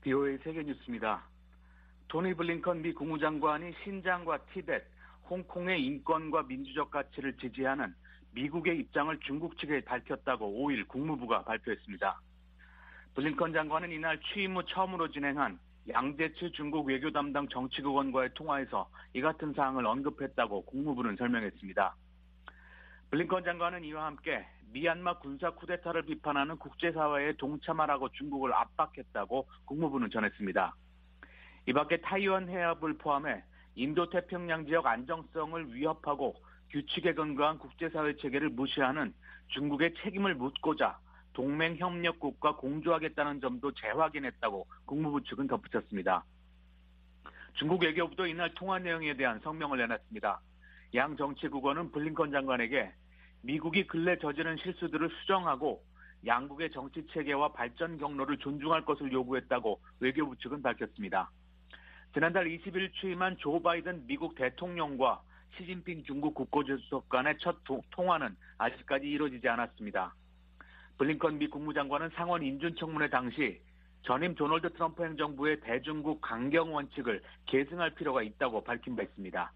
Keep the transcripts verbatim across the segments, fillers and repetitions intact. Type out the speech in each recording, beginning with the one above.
비오에이 세계뉴스입니다. 토니 블링컨 미 국무장관이 신장과 티벳, 홍콩의 인권과 민주적 가치를 지지하는 미국의 입장을 중국 측에 밝혔다고 오일 국무부가 발표했습니다. 블링컨 장관은 이날 취임 후 처음으로 진행한 양재치 중국 외교 담당 정치국원과의 통화에서 이 같은 사항을 언급했다고 국무부는 설명했습니다. 블링컨 장관은 이와 함께 미얀마 군사 쿠데타를 비판하는 국제사회에 동참하라고 중국을 압박했다고 국무부는 전했습니다. 이 밖에 타이완 해협을 포함해 인도태평양 지역 안정성을 위협하고 규칙에 근거한 국제사회 체계를 무시하는 중국의 책임을 묻고자 동맹협력국과 공조하겠다는 점도 재확인했다고 국무부 측은 덧붙였습니다. 중국 외교부도 이날 통화 내용에 대한 성명을 내놨습니다. 양 정치국원은 블링컨 장관에게 미국이 근래 저지른 실수들을 수정하고 양국의 정치체계와 발전 경로를 존중할 것을 요구했다고 외교부 측은 밝혔습니다. 지난달 이십일 취임한 조 바이든 미국 대통령과 시진핑 중국 국가주석 간의 첫 통화는 아직까지 이루어지지 않았습니다. 블링컨 미 국무장관은 상원 인준청문회 당시 전임 도널드 트럼프 행정부의 대중국 강경 원칙을 계승할 필요가 있다고 밝힌 바 있습니다.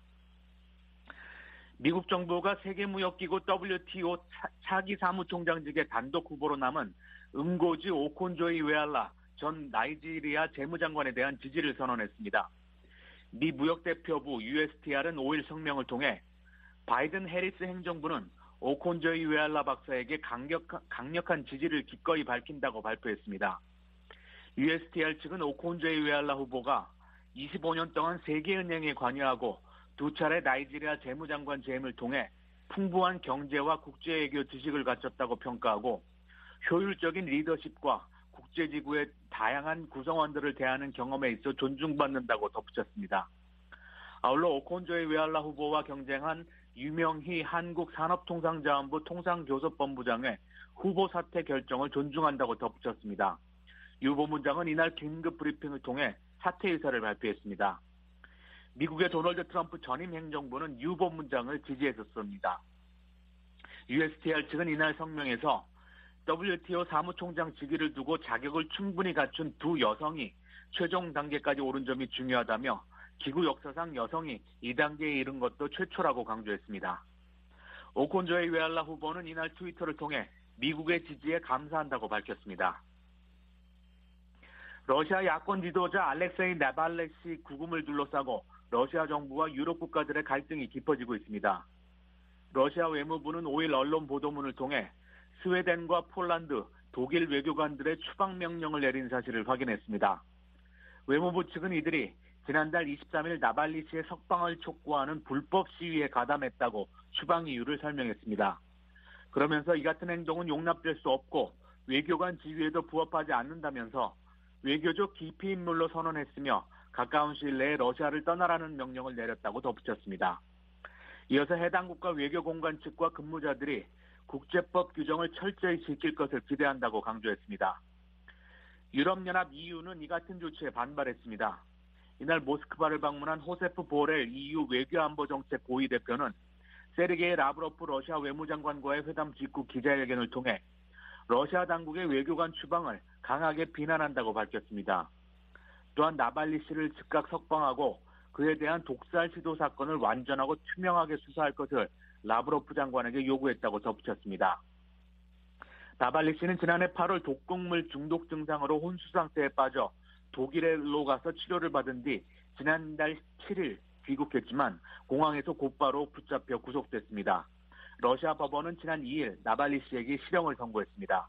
미국 정부가 세계무역기구 더블유티오 차기 사무총장직의 단독 후보로 남은 응고지 오콘조이 웨알라 전 나이지리아 재무장관에 대한 지지를 선언했습니다. 미 무역대표부 유에스티알은 오일 성명을 통해 바이든 해리스 행정부는 오콘조이 웨알라 박사에게 강력한, 강력한 지지를 기꺼이 밝힌다고 발표했습니다. 유에스티알 측은 오콘조이 웨알라 후보가 이십오 년 동안 세계은행에 관여하고 두 차례 나이지리아 재무장관 재임을 통해 풍부한 경제와 국제외교 지식을 갖췄다고 평가하고 효율적인 리더십과 국제지구의 다양한 구성원들을 대하는 경험에 있어 존중받는다고 덧붙였습니다. 아울러 오콘조이 웨알라 후보와 경쟁한 유명희 한국산업통상자원부 통상교섭본부장의 후보 사퇴 결정을 존중한다고 덧붙였습니다. 유 본부장은 이날 긴급 브리핑을 통해 사퇴 의사를 발표했습니다. 미국의 도널드 트럼프 전임 행정부는 유 본부장을 지지했었습니다. 유에스티알 측은 이날 성명에서 더블유티오 사무총장 직위를 두고 자격을 충분히 갖춘 두 여성이 최종 단계까지 오른 점이 중요하다며 기구 역사상 여성이 이 단계에 이른 것도 최초라고 강조했습니다. 오콘조이 웨알라 후보는 이날 트위터를 통해 미국의 지지에 감사한다고 밝혔습니다. 러시아 야권 지도자 알렉세이 나발레시 구금을 둘러싸고 러시아 정부와 유럽 국가들의 갈등이 깊어지고 있습니다. 러시아 외무부는 오일 언론 보도문을 통해 스웨덴과 폴란드, 독일 외교관들의 추방 명령을 내린 사실을 확인했습니다. 외무부 측은 이들이 지난달 이십삼일 나발리 씨의 석방을 촉구하는 불법 시위에 가담했다고 추방 이유를 설명했습니다. 그러면서 이 같은 행동은 용납될 수 없고 외교관 지위에도 부합하지 않는다면서 외교적 기피 인물로 선언했으며 가까운 시일 내에 러시아를 떠나라는 명령을 내렸다고 덧붙였습니다. 이어서 해당 국가 외교공관 측과 근무자들이 국제법 규정을 철저히 지킬 것을 기대한다고 강조했습니다. 유럽연합 이유는 이 같은 조치에 반발했습니다. 이날 모스크바를 방문한 호세프 보렐 이유 외교안보정책 고위 대표는 세르게이 라브로프 러시아 외무장관과의 회담 직후 기자회견을 통해 러시아 당국의 외교관 추방을 강하게 비난한다고 밝혔습니다. 또한 나발리 씨를 즉각 석방하고 그에 대한 독살 시도 사건을 완전하고 투명하게 수사할 것을 라브로프 장관에게 요구했다고 덧붙였습니다. 나발리 씨는 지난해 팔월 독극물 중독 증상으로 혼수 상태에 빠져 독일로 가서 치료를 받은 뒤 지난달 칠일 귀국했지만 공항에서 곧바로 붙잡혀 구속됐습니다. 러시아 법원은 지난 이일 나발리 씨에게 실형을 선고했습니다.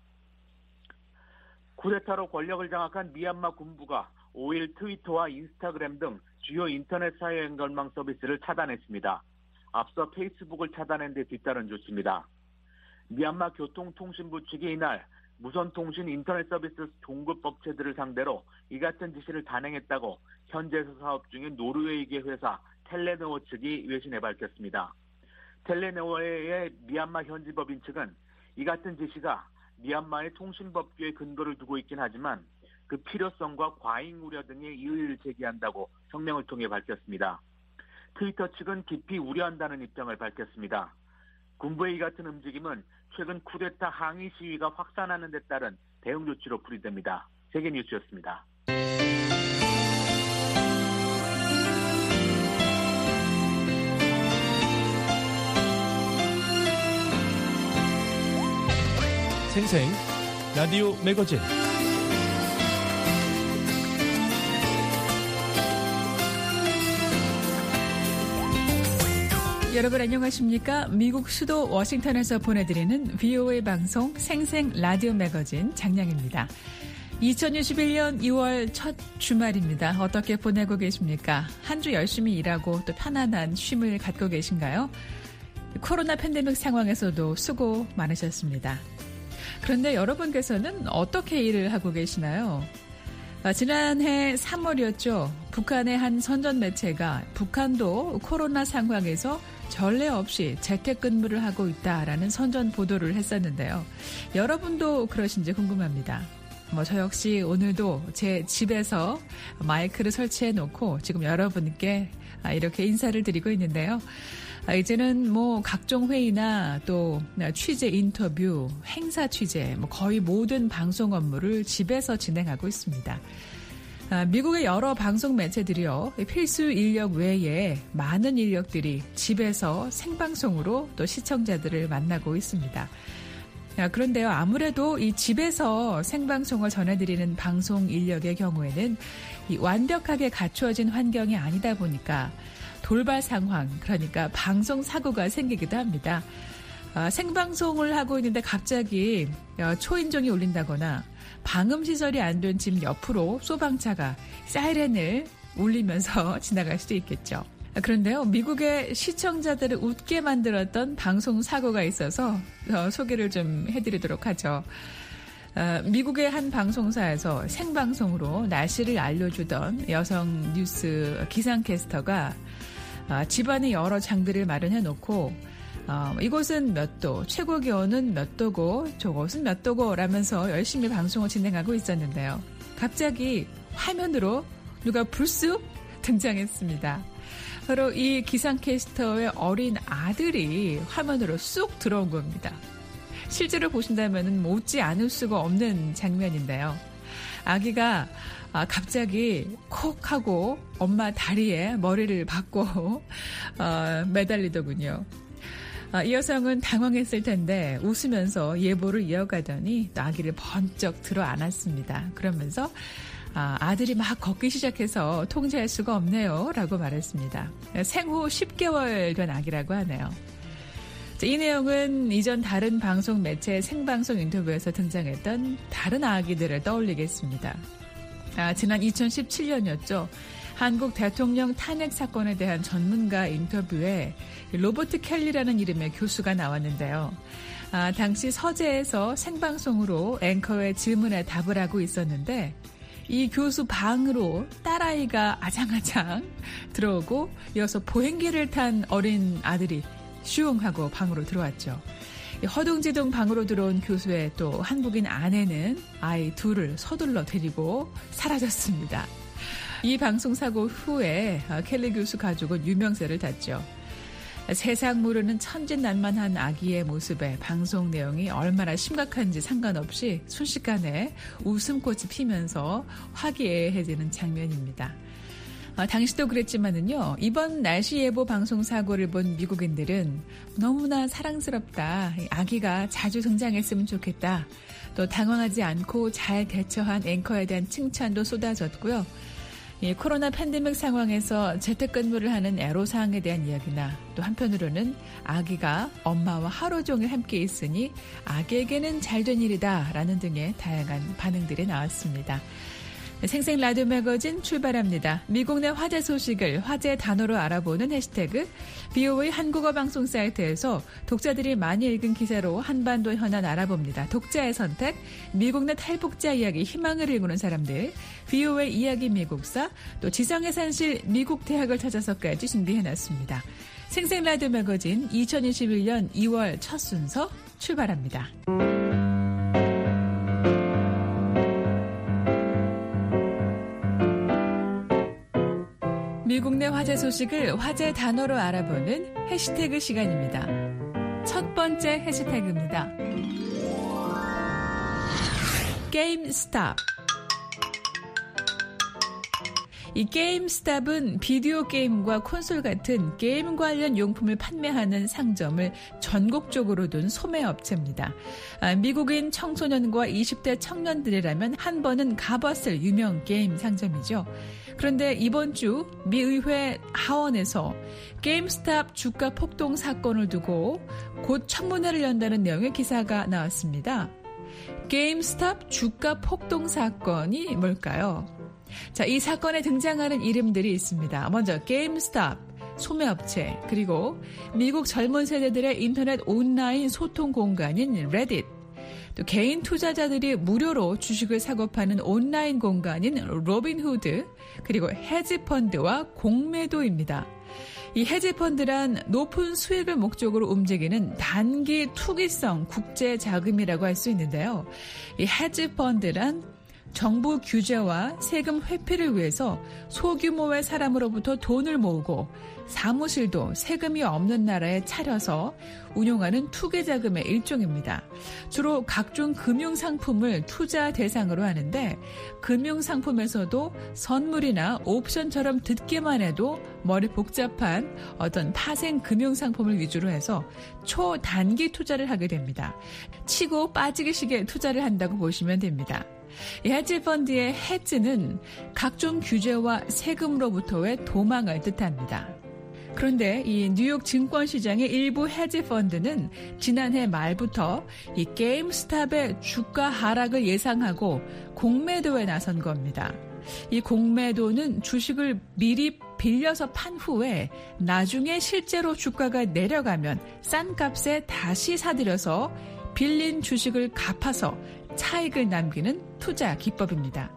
쿠데타로 권력을 장악한 미얀마 군부가 오일 트위터와 인스타그램 등 주요 인터넷 사회 연결망 서비스를 차단했습니다. 앞서 페이스북을 차단한 데 뒤따른 조치입니다. 미얀마 교통통신부 측이 이날 무선통신 인터넷 서비스 공급업체들을 상대로 이 같은 지시를 단행했다고 현재 사업 중인 노르웨이계 회사 텔레노어 측이 외신에 밝혔습니다. 텔레노어의 미얀마 현지법인 측은 이 같은 지시가 미얀마의 통신법규에 근거를 두고 있긴 하지만 그 필요성과 과잉 우려 등의 이의를 제기한다고 성명을 통해 밝혔습니다. 트위터 측은 깊이 우려한다는 입장을 밝혔습니다. 군부의 이 같은 움직임은 최근 쿠데타 항의 시위가 확산하는 데 따른 대응 조치로 풀이됩니다. 세계뉴스였습니다. 생생 라디오 매거진 여러분 안녕하십니까? 미국 수도 워싱턴에서 보내드리는 브이오에이 방송 생생 라디오 매거진 장량입니다. 이천이십일 년 이월 첫 주말입니다. 어떻게 보내고 계십니까? 한 주 열심히 일하고 또 편안한 쉼을 갖고 계신가요? 코로나 팬데믹 상황에서도 수고 많으셨습니다. 그런데 여러분께서는 어떻게 일을 하고 계시나요? 아, 지난해 삼월이었죠. 북한의 한 선전 매체가 북한도 코로나 상황에서 전례 없이 재택근무를 하고 있다라는 선전 보도를 했었는데요. 여러분도 그러신지 궁금합니다. 뭐 저 역시 오늘도 제 집에서 마이크를 설치해 놓고 지금 여러분께 이렇게 인사를 드리고 있는데요. 이제는 뭐 각종 회의나 또 취재 인터뷰, 행사 취재, 뭐 거의 모든 방송 업무를 집에서 진행하고 있습니다. 미국의 여러 방송 매체들이요, 필수 인력 외에 많은 인력들이 집에서 생방송으로 또 시청자들을 만나고 있습니다. 그런데요, 아무래도 이 집에서 생방송을 전해드리는 방송 인력의 경우에는 이 완벽하게 갖추어진 환경이 아니다 보니까 돌발 상황, 그러니까 방송 사고가 생기기도 합니다. 아, 생방송을 하고 있는데 갑자기 초인종이 울린다거나 방음시설이 안 된 집 옆으로 소방차가 사이렌을 울리면서 지나갈 수도 있겠죠. 그런데요, 미국의 시청자들을 웃게 만들었던 방송 사고가 있어서 소개를 좀 해드리도록 하죠. 어, 미국의 한 방송사에서 생방송으로 날씨를 알려주던 여성 뉴스 기상캐스터가 어, 집안에 여러 장비를 마련해 놓고 어, 이곳은 몇 도, 최고 기온은 몇 도고 저곳은 몇 도고 라면서 열심히 방송을 진행하고 있었는데요. 갑자기 화면으로 누가 불쑥 등장했습니다. 바로 이 기상캐스터의 어린 아들이 화면으로 쑥 들어온 겁니다. 실제로 보신다면 웃지 않을 수가 없는 장면인데요. 아기가 갑자기 콕 하고 엄마 다리에 머리를 박고 어, 매달리더군요. 이 여성은 당황했을 텐데 웃으면서 예보를 이어가더니 또 아기를 번쩍 들어 안았습니다. 그러면서 아들이 막 걷기 시작해서 통제할 수가 없네요 라고 말했습니다. 생후 십 개월 된 아기라고 하네요. 이 내용은 이전 다른 방송 매체 생방송 인터뷰에서 등장했던 다른 아기들을 떠올리게 했습니다. 아, 지난 이천십칠 년이었죠. 한국 대통령 탄핵 사건에 대한 전문가 인터뷰에 로버트 켈리라는 이름의 교수가 나왔는데요. 아, 당시 서재에서 생방송으로 앵커의 질문에 답을 하고 있었는데 이 교수 방으로 딸아이가 아장아장 들어오고 이어서 보행기를 탄 어린 아들이 슝 하고 방으로 들어왔죠. 허둥지둥 방으로 들어온 교수의 또 한국인 아내는 아이 둘을 서둘러 데리고 사라졌습니다. 이 방송 사고 후에 켈리 교수 가족은 유명세를 탔죠. 세상 모르는 천진난만한 아기의 모습에 방송 내용이 얼마나 심각한지 상관없이 순식간에 웃음꽃이 피면서 화기애애해지는 장면입니다. 아, 당시도 그랬지만은요, 이번 날씨 예보 방송 사고를 본 미국인들은 너무나 사랑스럽다, 아기가 자주 등장했으면 좋겠다, 또 당황하지 않고 잘 대처한 앵커에 대한 칭찬도 쏟아졌고요. 이 코로나 팬데믹 상황에서 재택근무를 하는 애로사항에 대한 이야기나 또 한편으로는 아기가 엄마와 하루 종일 함께 있으니 아기에게는 잘된 일이다 라는 등의 다양한 반응들이 나왔습니다. 생생 라디오 매거진 출발합니다. 미국 내 화제 소식을 화제 단어로 알아보는 해시태그 브이오에이 한국어 방송 사이트에서 독자들이 많이 읽은 기사로 한반도 현안 알아봅니다. 독자의 선택, 미국 내 탈북자 이야기 희망을 일구는 사람들, 브이오에이 이야기 미국사, 또 지상의 산실 미국 대학을 찾아서까지 준비해놨습니다. 생생 라디오 매거진 이천이십일 년 이월 첫 순서 출발합니다. 미국 내 화제 소식을 화제 단어로 알아보는 해시태그 시간입니다. 첫 번째 해시태그입니다. 게임 스탑. 이 게임스탑은 비디오 게임과 콘솔 같은 게임 관련 용품을 판매하는 상점을 전국적으로 둔 소매업체입니다. 미국인 청소년과 이십 대 청년들이라면 한 번은 가봤을 유명 게임 상점이죠. 그런데 이번 주 미 의회 하원에서 게임스탑 주가 폭등 사건을 두고 곧 청문회를 연다는 내용의 기사가 나왔습니다. 게임스탑 주가 폭등 사건이 뭘까요? 자, 이 사건에 등장하는 이름들이 있습니다. 먼저 게임스탑, 소매업체, 그리고 미국 젊은 세대들의 인터넷 온라인 소통 공간인 레딧, 또 개인 투자자들이 무료로 주식을 사고 파는 온라인 공간인 로빈후드, 그리고 헤지펀드와 공매도입니다. 이 헤지펀드란 높은 수익을 목적으로 움직이는 단기 투기성 국제 자금이라고 할 수 있는데요. 이 헤지펀드란 정부 규제와 세금 회피를 위해서 소규모의 사람으로부터 돈을 모으고 사무실도 세금이 없는 나라에 차려서 운용하는 투기자금의 일종입니다. 주로 각종 금융상품을 투자 대상으로 하는데 금융상품에서도 선물이나 옵션처럼 듣기만 해도 머리 복잡한 어떤 파생 금융상품을 위주로 해서 초단기 투자를 하게 됩니다. 치고 빠지기식의 투자를 한다고 보시면 됩니다. 이 헤지펀드의 헤지는 각종 규제와 세금으로부터의 도망을 뜻합니다. 그런데 이 뉴욕 증권시장의 일부 헤지펀드는 지난해 말부터 이 게임스탑의 주가 하락을 예상하고 공매도에 나선 겁니다. 이 공매도는 주식을 미리 빌려서 판 후에 나중에 실제로 주가가 내려가면 싼 값에 다시 사들여서 빌린 주식을 갚아서 차익을 남기는 투자 기법입니다.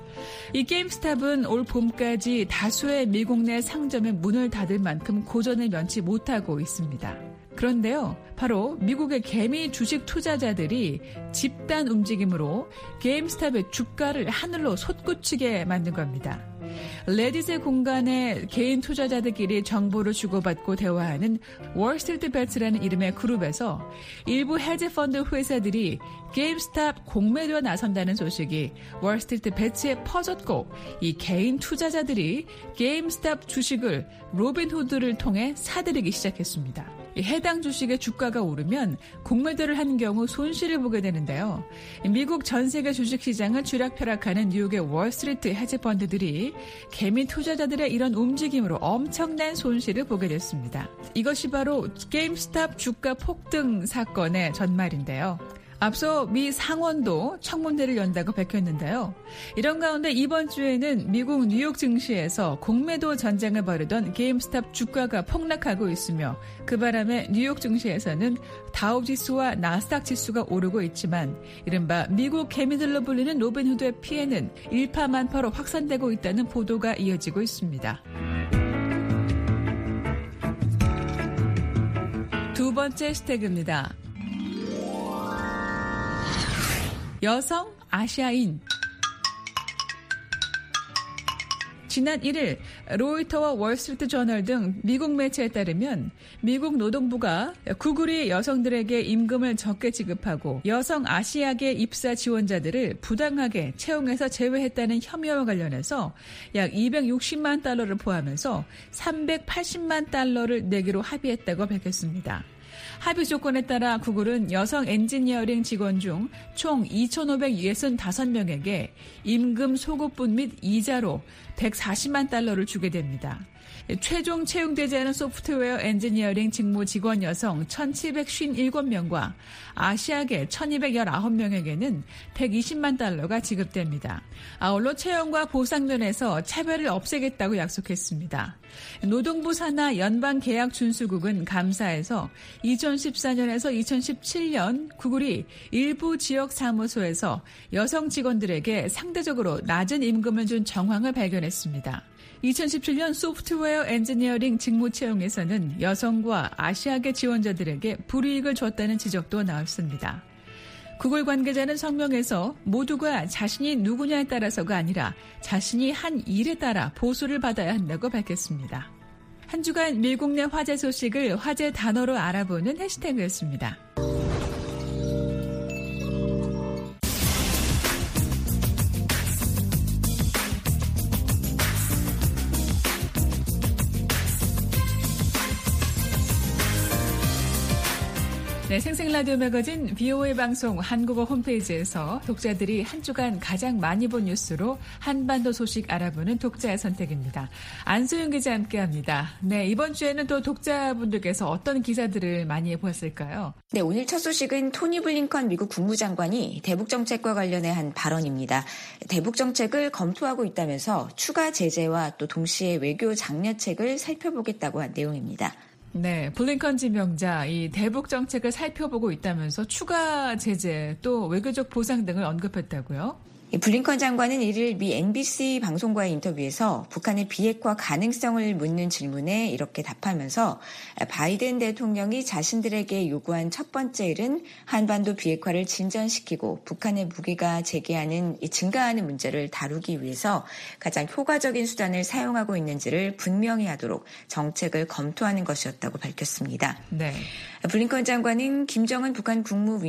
이 게임스탑은 올 봄까지 다수의 미국 내 상점의 문을 닫을 만큼 고전을 면치 못하고 있습니다. 그런데요, 바로 미국의 개미 주식 투자자들이 집단 움직임으로 게임스탑의 주가를 하늘로 솟구치게 만든 겁니다. 레딧의 공간에 개인 투자자들끼리 정보를 주고받고 대화하는 월스트리트 배츠라는 이름의 그룹에서 일부 헤지펀드 회사들이 게임스탑 공매도에 나선다는 소식이 월스트리트 배츠에 퍼졌고 이 개인 투자자들이 게임스탑 주식을 로빈후드를 통해 사들이기 시작했습니다. 해당 주식의 주가가 오르면 공매도를 한 경우 손실을 보게 되는데요. 미국 전 세계 주식시장을 쥐락펴락하는 뉴욕의 월스트리트 헤지펀드들이 개미 투자자들의 이런 움직임으로 엄청난 손실을 보게 됐습니다. 이것이 바로 게임스탑 주가 폭등 사건의 전말인데요. 앞서 미 상원도 청문회를 연다고 밝혔는데요. 이런 가운데 이번 주에는 미국 뉴욕 증시에서 공매도 전쟁을 벌이던 게임스탑 주가가 폭락하고 있으며 그 바람에 뉴욕 증시에서는 다우지수와 나스닥 지수가 오르고 있지만 이른바 미국 개미들로 불리는 로빈후드의 피해는 일파만파로 확산되고 있다는 보도가 이어지고 있습니다. 두 번째 해시태그입니다. 여성 아시아인. 지난 일 일 로이터와 월스트리트 저널 등 미국 매체에 따르면 미국 노동부가 구글이 여성들에게 임금을 적게 지급하고 여성 아시아계 입사 지원자들을 부당하게 채용해서 제외했다는 혐의와 관련해서 약 이백육십만 달러를 포함해서 삼백팔십만 달러를 내기로 합의했다고 밝혔습니다. 합의 조건에 따라 구글은 여성 엔지니어링 직원 중 총 이천오백육십오 명에게 임금 소급분 및 이자로 백사십만 달러를 주게 됩니다. 최종 채용되지 않은 소프트웨어 엔지니어링 직무 직원 여성 천칠백오십칠 명과 아시아계 천이백십구 명에게는 백이십만 달러가 지급됩니다. 아울러 채용과 보상면에서 차별을 없애겠다고 약속했습니다. 노동부 산하 연방계약준수국은 감사에서 이천십사 년에서 이천십칠 년 구글이 일부 지역 사무소에서 여성 직원들에게 상대적으로 낮은 임금을 준 정황을 발견했습니다. 이천십칠 년 소프트웨어 엔지니어링 직무 채용에서는 여성과 아시아계 지원자들에게 불이익을 줬다는 지적도 나왔습니다. 구글 관계자는 성명에서 모두가 자신이 누구냐에 따라서가 아니라 자신이 한 일에 따라 보수를 받아야 한다고 밝혔습니다. 한 주간 미국 내 화제 소식을 화제 단어로 알아보는 해시태그였습니다. 네, 생생라디오 매거진 비오에이 방송 한국어 홈페이지에서 독자들이 한 주간 가장 많이 본 뉴스로 한반도 소식 알아보는 독자의 선택입니다. 안소영 기자 함께합니다. 네, 이번 주에는 또 독자분들께서 어떤 기사들을 많이 보았을까요? 네, 오늘 첫 소식은 토니 블링컨 미국 국무장관이 대북 정책과 관련해 한 발언입니다. 대북 정책을 검토하고 있다면서 추가 제재와 또 동시에 외교 장려책을 살펴보겠다고 한 내용입니다. 네, 블링컨 지명자 이 대북 정책을 살펴보고 있다면서 추가 제재 또 외교적 보상 등을 언급했다고요? 블링컨 장관은 이를 미 엠비씨 방송과의 인터뷰에서 북한의 비핵화 가능성을 묻는 질문에 이렇게 답하면서 바이든 대통령이 자신들에게 요구한 첫 번째 일은 한반도 비핵화를 진전시키고 북한의 무기가 제기하는 증가하는 문제를 다루기 위해서 가장 효과적인 수단을 사용하고 있는지를 분명히 하도록 정책을 검토하는 것이었다고 밝혔습니다. 네. 블링컨 장관은 김정은 북한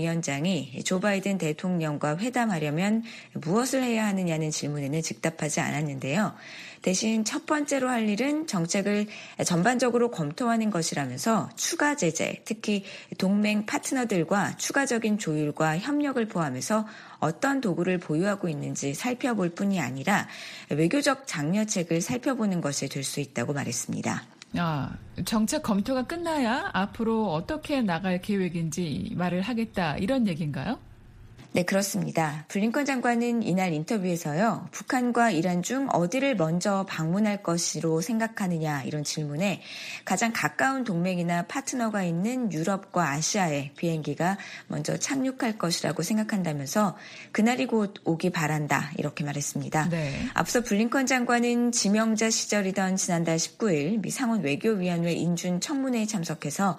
국무위원장이 조 바이든 대통령과 회담하려면 무엇을 해야 하느냐는 질문에는 즉답하지 않았는데요. 대신 첫 번째로 할 일은 정책을 전반적으로 검토하는 것이라면서 추가 제재, 특히 동맹 파트너들과 추가적인 조율과 협력을 포함해서 어떤 도구를 보유하고 있는지 살펴볼 뿐이 아니라 외교적 장려책을 살펴보는 것이 될 수 있다고 말했습니다. 아, 정책 검토가 끝나야 앞으로 어떻게 나갈 계획인지 말을 하겠다 이런 얘기인가요? 네, 그렇습니다. 블링컨 장관은 이날 인터뷰에서요. 북한과 이란 중 어디를 먼저 방문할 것으로 생각하느냐 이런 질문에 가장 가까운 동맹이나 파트너가 있는 유럽과 아시아에 비행기가 먼저 착륙할 것이라고 생각한다면서 그날이 곧 오기 바란다 이렇게 말했습니다. 네. 앞서 블링컨 장관은 지명자 시절이던 지난달 십구일 미 상원 외교위원회 인준 청문회에 참석해서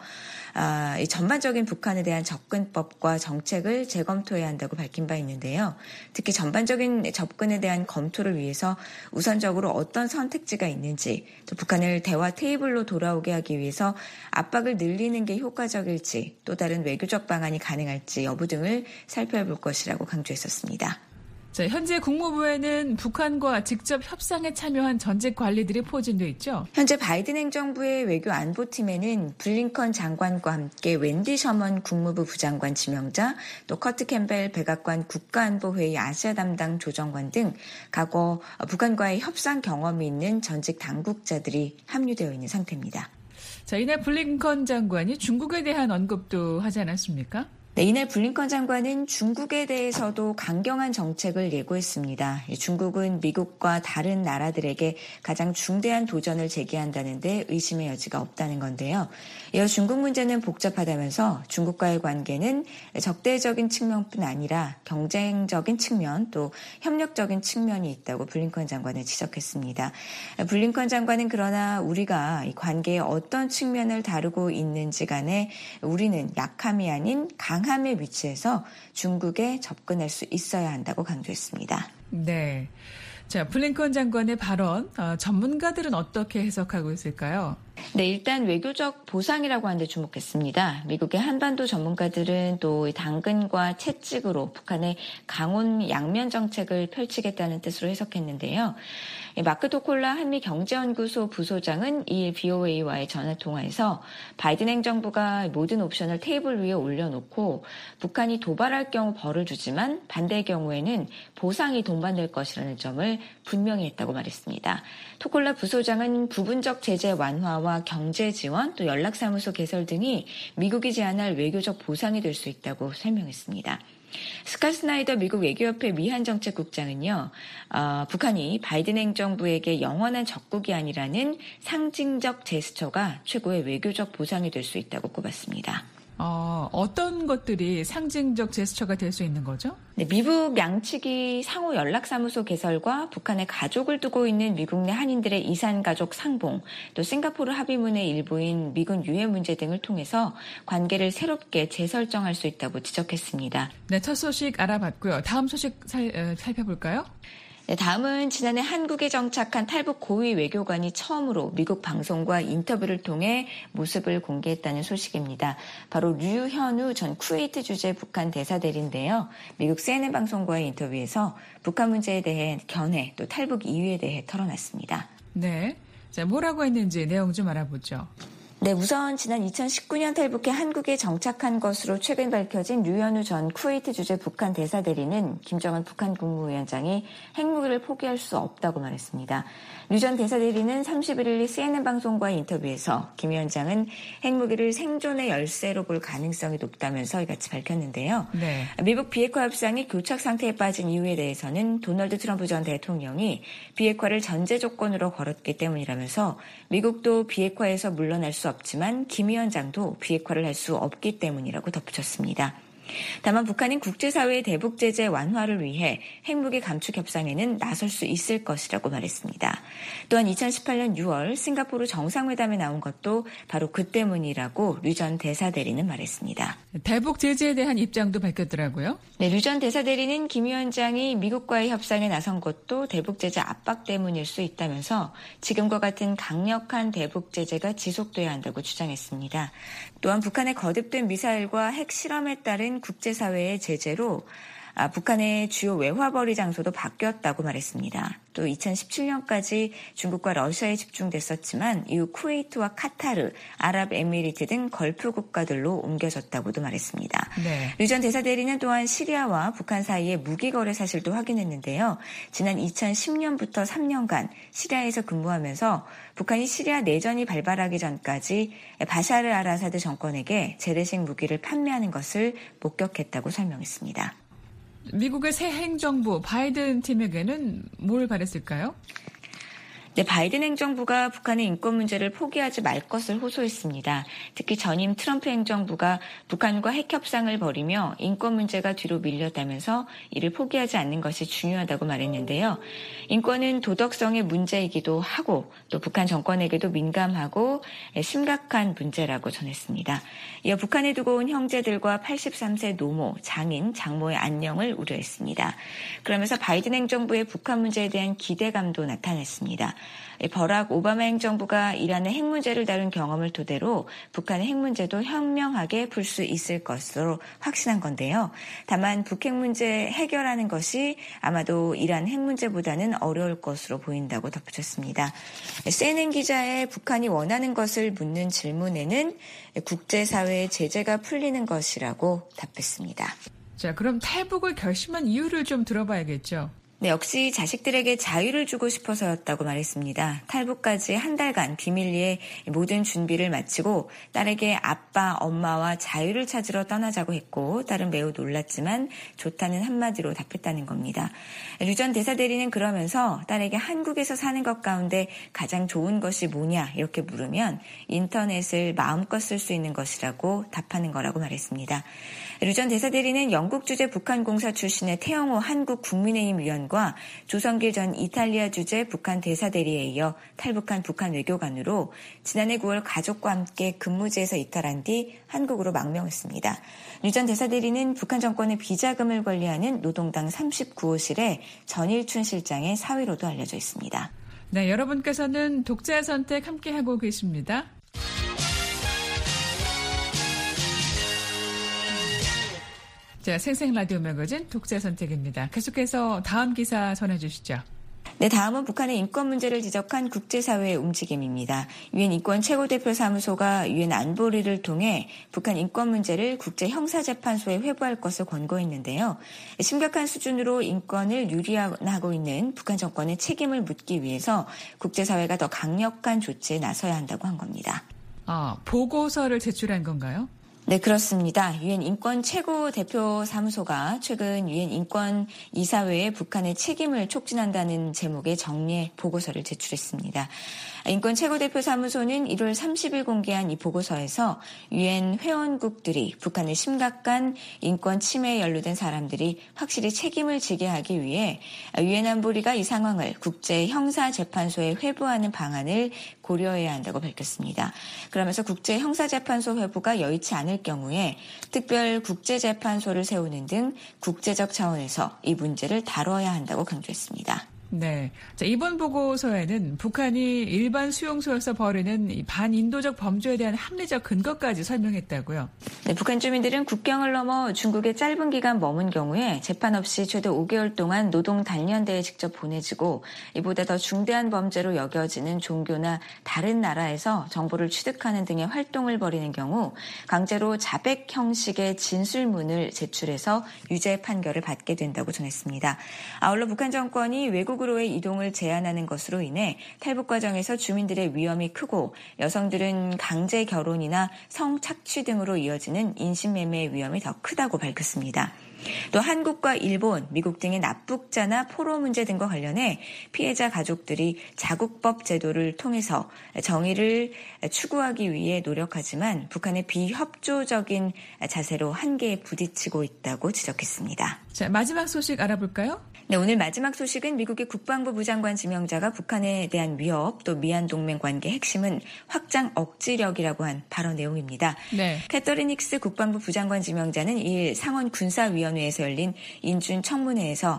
아, 이 전반적인 북한에 대한 접근법과 정책을 재검토해야 한다고 밝힌 바 있는데요. 특히 전반적인 접근에 대한 검토를 위해서 우선적으로 어떤 선택지가 있는지, 또 북한을 대화 테이블로 돌아오게 하기 위해서 압박을 늘리는 게 효과적일지, 또 다른 외교적 방안이 가능할지 여부 등을 살펴볼 것이라고 강조했었습니다. 자, 현재 국무부에는 북한과 직접 협상에 참여한 전직 관리들이 포진돼 있죠. 현재 바이든 행정부의 외교 안보팀에는 블링컨 장관과 함께 웬디 셔먼 국무부 부장관 지명자, 또 커트 캠벨 백악관 국가안보회의 아시아 담당 조정관 등 과거 북한과의 협상 경험이 있는 전직 당국자들이 합류되어 있는 상태입니다. 자, 이날 블링컨 장관이 중국에 대한 언급도 하지 않았습니까? 네, 이날 블링컨 장관은 중국에 대해서도 강경한 정책을 예고했습니다. 중국은 미국과 다른 나라들에게 가장 중대한 도전을 제기한다는데 의심의 여지가 없다는 건데요. 이어 중국 문제는 복잡하다면서 중국과의 관계는 적대적인 측면뿐 아니라 경쟁적인 측면 또 협력적인 측면이 있다고 블링컨 장관은 지적했습니다. 블링컨 장관은 그러나 우리가 이 관계의 어떤 측면을 다루고 있는지 간에 우리는 약함이 아닌 강 강함의 위치에서 중국에 접근할 수 있어야 한다고 강조했습니다. 네. 자, 블링컨 장관의 발언, 어, 전문가들은 어떻게 해석하고 있을까요? 네, 일단 외교적 보상이라고 하는 데 주목했습니다. 미국의 한반도 전문가들은 또 당근과 채찍으로 북한의 강원 양면 정책을 펼치겠다는 뜻으로 해석했는데요. 마크 토콜라 한미경제연구소 부소장은 이일 비오에이와의 전화통화에서 바이든 행정부가 모든 옵션을 테이블 위에 올려놓고 북한이 도발할 경우 벌을 주지만 반대의 경우에는 보상이 동반될 것이라는 점을 분명히 했다고 말했습니다. 토콜라 부소장은 부분적 제재 완화와 경제 지원 또 연락사무소 개설 등이 미국이 제안할 외교적 보상이 될 수 있다고 설명했습니다. 스캇 스나이더 미국 외교협회 미한정책국장은요, 어, 북한이 바이든 행정부에게 영원한 적국이 아니라는 상징적 제스처가 최고의 외교적 보상이 될 수 있다고 꼽았습니다. 어, 어떤 것들이 상징적 제스처가 될 수 있는 거죠? 네, 미국 양측이 상호 연락사무소 개설과 북한에 가족을 두고 있는 미국 내 한인들의 이산가족 상봉, 또 싱가포르 합의문의 일부인 미군 유해 문제 등을 통해서 관계를 새롭게 재설정할 수 있다고 지적했습니다. 네, 첫 소식 알아봤고요. 다음 소식 살, 어, 살펴볼까요? 네, 다음은 지난해 한국에 정착한 탈북 고위 외교관이 처음으로 미국 방송과 인터뷰를 통해 모습을 공개했다는 소식입니다. 바로 류현우 전 쿠웨이트 주재 북한 대사대리인데요. 미국 씨엔엔 방송과의 인터뷰에서 북한 문제에 대해 견해 또 탈북 이유에 대해 털어놨습니다. 네, 자 뭐라고 했는지 내용 좀 알아보죠. 네, 우선 지난 이천십구 년 탈북해 한국에 정착한 것으로 최근 밝혀진 류현우 전 쿠웨이트 주재 북한 대사 대리는 김정은 북한 국무위원장이 핵무기를 포기할 수 없다고 말했습니다. 류 전 대사 대리는 삼십일 일 씨엔엔 방송과의 인터뷰에서 김 위원장은 핵무기를 생존의 열쇠로 볼 가능성이 높다면서 이같이 밝혔는데요. 네. 미국 비핵화 협상이 교착 상태에 빠진 이유에 대해서는 도널드 트럼프 전 대통령이 비핵화를 전제 조건으로 걸었기 때문이라면서 미국도 비핵화에서 물러날 수 없지만 김 위원장도 비핵화를 할 수 없기 때문이라고 덧붙였습니다. 다만 북한은 국제사회의 대북 제재 완화를 위해 핵무기 감축 협상에는 나설 수 있을 것이라고 말했습니다. 또한 이천십팔 년 유월 싱가포르 정상회담에 나온 것도 바로 그 때문이라고 류 전 대사 대리는 말했습니다. 대북 제재에 대한 입장도 밝혔더라고요. 네, 류 전 대사 대리는 김 위원장이 미국과의 협상에 나선 것도 대북 제재 압박 때문일 수 있다면서 지금과 같은 강력한 대북 제재가 지속돼야 한다고 주장했습니다. 또한 북한의 거듭된 미사일과 핵 실험에 따른 국제사회의 제재로 아, 북한의 주요 외화벌이 장소도 바뀌었다고 말했습니다. 또 이천십칠 년까지 중국과 러시아에 집중됐었지만 이후 쿠웨이트와 카타르, 아랍에미리트 등 걸프 국가들로 옮겨졌다고도 말했습니다. 네. 류 전 대사 대리는 또한 시리아와 북한 사이의 무기 거래 사실도 확인했는데요. 지난 이천십 년부터 삼 년간 시리아에서 근무하면서 북한이 시리아 내전이 발발하기 전까지 바샤르 알 아사드 정권에게 재래식 무기를 판매하는 것을 목격했다고 설명했습니다. 미국의 새 행정부 바이든 팀에게는 뭘 바랬을까요? 네, 바이든 행정부가 북한의 인권 문제를 포기하지 말 것을 호소했습니다. 특히 전임 트럼프 행정부가 북한과 핵 협상을 벌이며 인권 문제가 뒤로 밀렸다면서 이를 포기하지 않는 것이 중요하다고 말했는데요. 인권은 도덕성의 문제이기도 하고 또 북한 정권에게도 민감하고 심각한 문제라고 전했습니다. 이어 북한에 두고 온 형제들과 팔십삼 세 노모, 장인, 장모의 안녕을 우려했습니다. 그러면서 바이든 행정부의 북한 문제에 대한 기대감도 나타냈습니다. 버락 오바마 행정부가 이란의 핵 문제를 다룬 경험을 토대로 북한의 핵 문제도 현명하게 풀 수 있을 것으로 확신한 건데요. 다만 북핵 문제 해결하는 것이 아마도 이란 핵 문제보다는 어려울 것으로 보인다고 덧붙였습니다. 씨엔엔 기자의 북한이 원하는 것을 묻는 질문에는 국제사회의 제재가 풀리는 것이라고 답했습니다. 자, 그럼 탈북을 결심한 이유를 좀 들어봐야겠죠. 네, 역시 자식들에게 자유를 주고 싶어서였다고 말했습니다. 탈북까지 한 달간 비밀리에 모든 준비를 마치고 딸에게 아빠, 엄마와 자유를 찾으러 떠나자고 했고 딸은 매우 놀랐지만 좋다는 한마디로 답했다는 겁니다. 류 전 대사 대리는 그러면서 딸에게 한국에서 사는 것 가운데 가장 좋은 것이 뭐냐 이렇게 물으면 인터넷을 마음껏 쓸 수 있는 것이라고 답하는 거라고 말했습니다. 류 전 대사 대리는 영국 주재 북한 공사 출신의 태영호 한국 국민의힘 위원과 조성길 전 이탈리아 주재 북한 대사 대리에 이어 탈북한 북한 외교관으로 지난해 구월 가족과 함께 근무지에서 이탈한 뒤 한국으로 망명했습니다. 류 전 대사 대리는 북한 정권의 비자금을 관리하는 노동당 삼십구 호실의 전일춘 실장의 사위로도 알려져 있습니다. 네, 여러분께서는 독자 선택 함께하고 계십니다. 자, 생생 라디오 매거진 독자 선택입니다. 계속해서 다음 기사 전해주시죠. 네, 다음은 북한의 인권 문제를 지적한 국제사회의 움직임입니다. 유엔 인권 최고대표 사무소가 유엔 안보리를 통해 북한 인권 문제를 국제형사재판소에 회부할 것을 권고했는데요. 심각한 수준으로 인권을 유린하고 있는 북한 정권의 책임을 묻기 위해서 국제사회가 더 강력한 조치에 나서야 한다고 한 겁니다. 아, 보고서를 제출한 건가요? 네, 그렇습니다. 유엔 인권 최고 대표 사무소가 최근 유엔 인권 이사회에 북한의 책임을 촉진한다는 제목의 정례 보고서를 제출했습니다. 인권 최고대표 사무소는 일월 삼십일 공개한 이 보고서에서 유엔 회원국들이 북한의 심각한 인권 침해에 연루된 사람들이 확실히 책임을 지게 하기 위해 유엔 안보리가 이 상황을 국제형사재판소에 회부하는 방안을 고려해야 한다고 밝혔습니다. 그러면서 국제형사재판소 회부가 여의치 않을 경우에 특별 국제재판소를 세우는 등 국제적 차원에서 이 문제를 다뤄야 한다고 강조했습니다. 네. 자, 이번 보고서에는 북한이 일반 수용소에서 벌이는 반인도적 범죄에 대한 합리적 근거까지 설명했다고요. 네, 북한 주민들은 국경을 넘어 중국에 짧은 기간 머문 경우에 재판 없이 최대 오 개월 동안 노동 단련대에 직접 보내지고 이보다 더 중대한 범죄로 여겨지는 종교나 다른 나라에서 정보를 취득하는 등의 활동을 벌이는 경우 강제로 자백 형식의 진술문을 제출해서 유죄 판결을 받게 된다고 전했습니다. 아울러 북한 정권이 외국으로의 이동을 제한하는 것으로 인해 탈북 과정에서 주민들의 위험이 크고 여성들은 강제 결혼이나 성착취 등으로 이어지는 인신매매의 위험이 더 크다고 밝혔습니다. 또 한국과 일본, 미국 등의 납북자나 포로 문제 등과 관련해 피해자 가족들이 자국법 제도를 통해서 정의를 추구하기 위해 노력하지만 북한의 비협조적인 자세로 한계에 부딪히고 있다고 지적했습니다. 자, 마지막 소식 알아볼까요? 네, 오늘 마지막 소식은 미국의 국방부 부장관 지명자가 북한에 대한 위협 또 미한 동맹 관계 핵심은 확장 억지력이라고 한 발언 내용입니다. 네. 캐터린 힉스 국방부 부장관 지명자는 이일 상원 군사위원회에서 열린 인준 청문회에서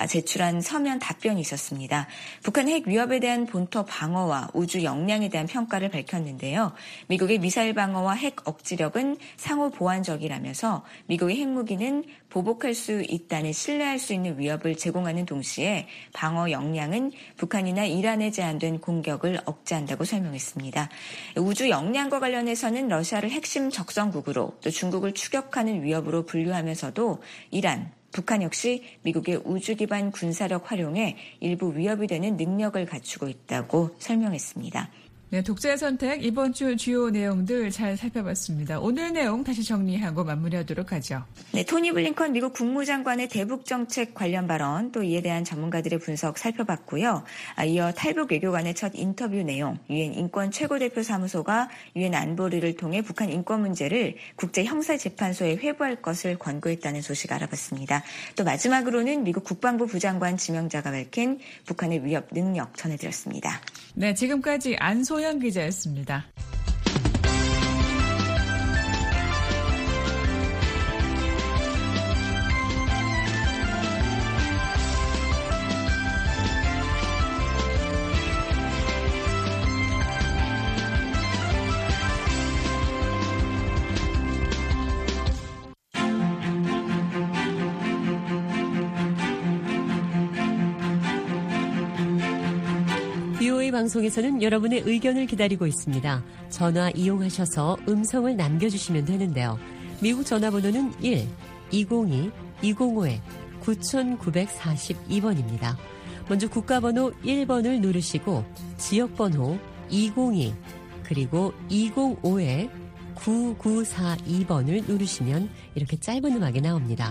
제출한 서면 답변이 있었습니다. 북한 핵 위협에 대한 본토 방어와 우주 역량에 대한 평가를 밝혔는데요. 미국의 미사일 방어와 핵 억지력은 상호 보완적이라면서 미국의 핵무기는 보복할 수 있다는 신뢰할 수 있는 위협을 제공하는 동시에 방어 역량은 북한이나 이란에 제한된 공격을 억제한다고 설명했습니다. 우주 역량과 관련해서는 러시아를 핵심 적성국으로 또 중국을 추격하는 위협으로 분류하면서도 이란, 북한 역시 미국의 우주 기반 군사력 활용에 일부 위협이 되는 능력을 갖추고 있다고 설명했습니다. 네, 독자의 선택 이번 주 주요 내용들 잘 살펴봤습니다. 오늘 내용 다시 정리하고 마무리하도록 하죠. 네, 토니 블링컨 미국 국무장관의 대북 정책 관련 발언 또 이에 대한 전문가들의 분석 살펴봤고요. 아, 이어 탈북 외교관의 첫 인터뷰 내용, 유엔 인권 최고대표 사무소가 유엔 안보리를 통해 북한 인권 문제를 국제 형사재판소에 회부할 것을 권고했다는 소식 알아봤습니다. 또 마지막으로는 미국 국방부 부장관 지명자가 밝힌 북한의 위협 능력 전해드렸습니다. 네, 지금까지 안소영 기자였습니다. 비오에이 방송에서는 여러분의 의견을 기다리고 있습니다. 전화 이용하셔서 음성을 남겨주시면 되는데요. 미국 전화번호는 일 이공이 이공오 구구사이 번입니다. 먼저 국가번호 일 번을 누르시고 지역번호 이공이 그리고 이공오 구구사이 번을 누르시면 이렇게 짧은 음악이 나옵니다.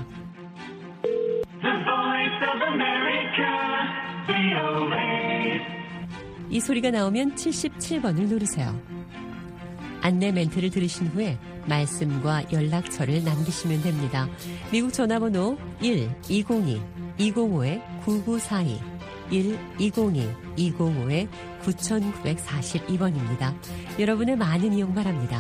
이 소리가 나오면 칠십칠 번을 누르세요. 안내 멘트를 들으신 후에 말씀과 연락처를 남기시면 됩니다. 미국 전화번호 일 이공이 이공오 구구사이 일 이공이 이공오 구구사이 번입니다. 여러분의 많은 이용 바랍니다.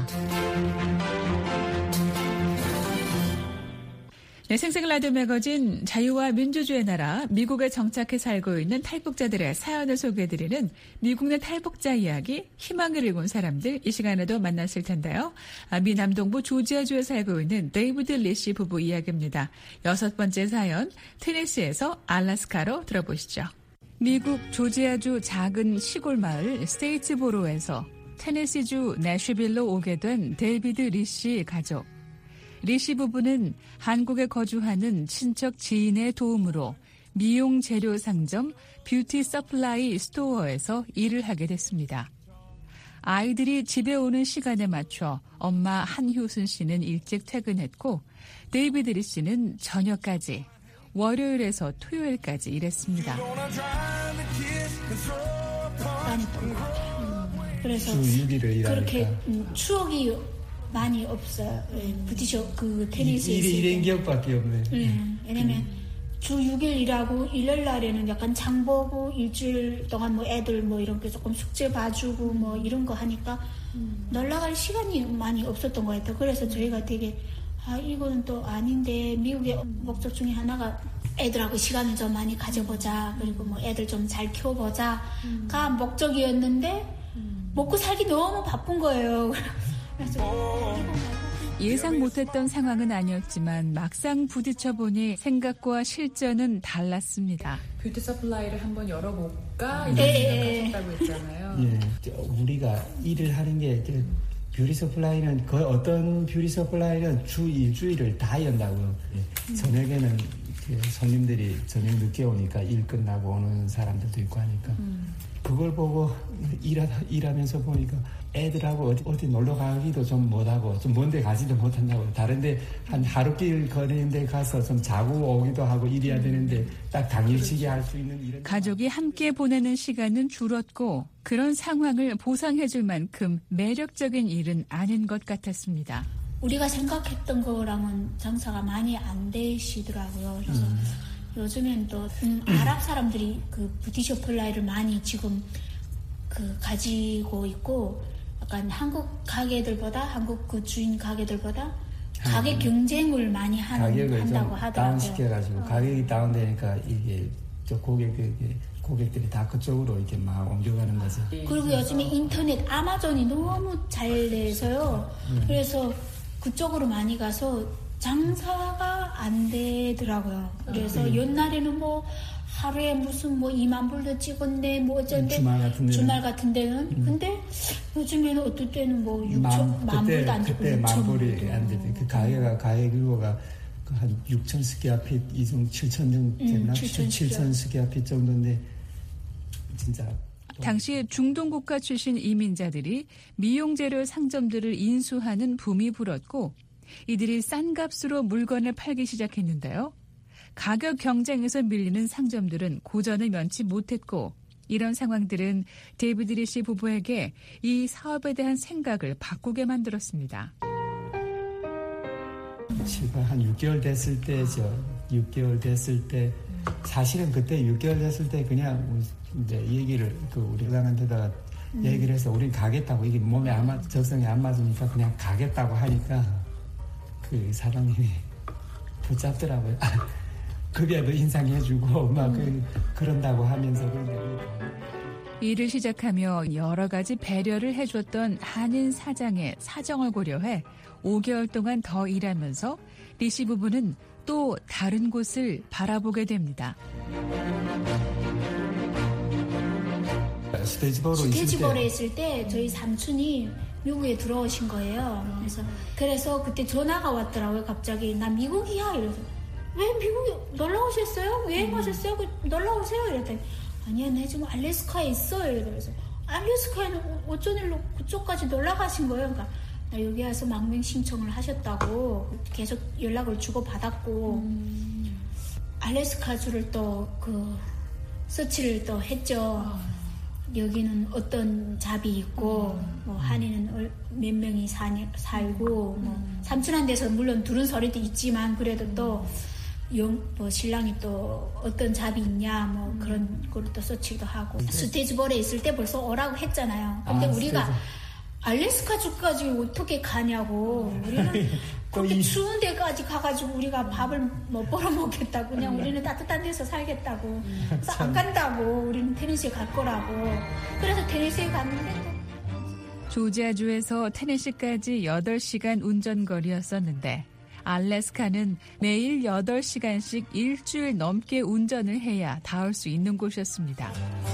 네, 생생 라디오 매거진 자유와 민주주의 나라 미국에 정착해 살고 있는 탈북자들의 사연을 소개해드리는 미국 내 탈북자 이야기 희망을 읽은 사람들 이 시간에도 만났을 텐데요. 미 남동부 조지아주에 살고 있는 데이비드 리시 부부 이야기입니다. 여섯 번째 사연 테네시에서 알래스카로 들어보시죠. 미국 조지아주 작은 시골 마을 스테이츠보로에서 테네시주 내쉬빌로 오게 된 데이비드 리시 가족. 리시 부부는 한국에 거주하는 친척 지인의 도움으로 미용 재료 상점 뷰티 서플라이 스토어에서 일을 하게 됐습니다. 아이들이 집에 오는 시간에 맞춰 엄마 한효순 씨는 일찍 퇴근했고 데이비드 리 씨는 저녁까지 월요일에서 토요일까지 일했습니다. 그래서 그렇게 추억이 많이 없어요. 네, 부딪혀 그 테니스 일인 기억밖에 없네. 네, 왜냐면 음. 주 육 일 일하고 일요일 날에는 약간 장 보고 일주일 동안 뭐 애들 뭐 이런 게 조금 숙제 봐주고 뭐 이런 거 하니까 음. 놀러갈 시간이 많이 없었던 것 같아요. 그래서 저희가 되게 아 이거는 또 아닌데 미국의 목적 중에 하나가 애들하고 시간을 좀 많이 가져보자. 그리고 뭐 애들 좀 잘 키워보자가 목적이었는데 먹고 살기 너무 바쁜 거예요. 그래서 예상 못했던 상황은 아니었지만 막상 부딪혀보니 생각과 실전은 달랐습니다. 뷰티 서플라이를 한번 열어볼까? 이런 생각하셨다고 했잖아요. 예, 우리가 일을 하는 게 뷰티 서플라이는 거의 어떤 뷰티 서플라이는 주 일주일을 다 연다고요. 예, 저녁에는 손님들이 저녁 늦게 오니까 일 끝나고 오는 사람들도 있고 하니까 음. 그걸 보고 일하, 일하면서 보니까 애들하고 어디, 어디 놀러 가기도 좀 못하고 좀 먼데 가지도 못한다고 다른데 한 하루길 거리는 데 가서 좀 자고 오기도 하고 일해야 되는데 딱 당일치기 할 수 있는 이런 가족이 함께 보내는 시간은 줄었고 그런 상황을 보상해줄 만큼 매력적인 일은 아닌 것 같았습니다. 우리가 생각했던 거랑은 장사가 많이 안 되시더라고요. 그래서 음. 요즘엔 또 음, 아랍 사람들이 그 뷰티 서플라이를 많이 지금 그 가지고 있고 약간 한국 가게들보다 한국 그 주인 가게들보다 가게 음. 경쟁을 많이 하는, 가격을 한다고 좀 하더라고요. 다운시켜가지고 어. 가격이 다운되니까 이게 저 고객 고객들이 다 그쪽으로 이렇게 막 옮겨가는 거죠. 그리고 요즘에 인터넷 아마존이 너무 잘 돼서요. 음. 그래서 그쪽으로 많이 가서 장사가 안 되더라고요. 그래서 음. 옛날에는 뭐 하루에 무슨 뭐 이만 불도 찍었네, 뭐 어쩐데 주말 같은 데는, 주말 같은 데는. 음. 근데 요즘에는 어떨 때는 뭐 육천 만 불도 안 찍고 그때 만 불이 안 되지. 그 가게가 가게 규모가 한 육천 스퀘어핏 이중 칠천 정도 됐나? 음, 칠천 스퀘어핏 정도인데 진짜. 당시 중동 국가 출신 이민자들이 미용재료 상점들을 인수하는 붐이 불었고 이들이 싼 값으로 물건을 팔기 시작했는데요. 가격 경쟁에서 밀리는 상점들은 고전을 면치 못했고 이런 상황들은 데이비드 리시 부부에게 이 사업에 대한 생각을 바꾸게 만들었습니다. 지금 한 육 개월 됐을 때죠. 육 개월 됐을 때 사실은 그때 육 개월 됐을 때 그냥 이제 얘기를 그 우리 회장한테다가 음. 얘기를 해서 우린 가겠다고 이게 몸에 안 맞, 적성에 안 맞으니까 그냥 가겠다고 하니까 그 사장님이 붙잡더라고요. 급여도 인상해주고 막 그, 그런다고 하면서 일을 시작하며 여러 가지 배려를 해줬던 한인 사장의 사정을 고려해 오 개월 동안 더 일하면서 리시 부부는 또 다른 곳을 바라보게 됩니다. 스테이지볼에 있을 때 저희 삼촌이 미국에 들어오신 거예요. 그래서 그래서 그때 전화가 왔더라고요. 갑자기 나 미국이야 이래서 왜 미국에 놀러 오셨어요? 여행 오셨어요? 놀러 오세요 이랬더니 아니야 나 지금 알래스카에 있어 이래서 알래스카에는 어쩐 일로 그쪽까지 놀러 가신 거예요? 그러니까 나 여기 와서 망명 신청을 하셨다고 계속 연락을 주고 받았고 음. 알래스카주를 또 그 서치를 또 했죠. 음. 여기는 어떤 잡이 있고 음. 뭐 한인은 몇 명이 사니, 살고 음. 뭐 삼촌한테서 물론 들은 소리도 있지만 그래도 또 영, 뭐 신랑이 또 어떤 잡이 있냐 뭐 음. 그런 거를 또 서치도 하고 네. 스테이지볼에 있을 때 벌써 오라고 했잖아요. 근데 아, 우리가 스테이지. 알래스카주까지 어떻게 가냐고 우리는 그렇게 추운 데까지 가가지고 우리가 밥을 못 벌어 먹겠다고 그냥 우리는 따뜻한 데서 살겠다고 그래서 안 간다고 우리는 테네시에 갈 거라고 그래서 테네시에 갔는데 조지아주에서 테네시까지 여덟 시간 운전거리였었는데 알래스카는 매일 여덟 시간씩 일주일 넘게 운전을 해야 닿을 수 있는 곳이었습니다.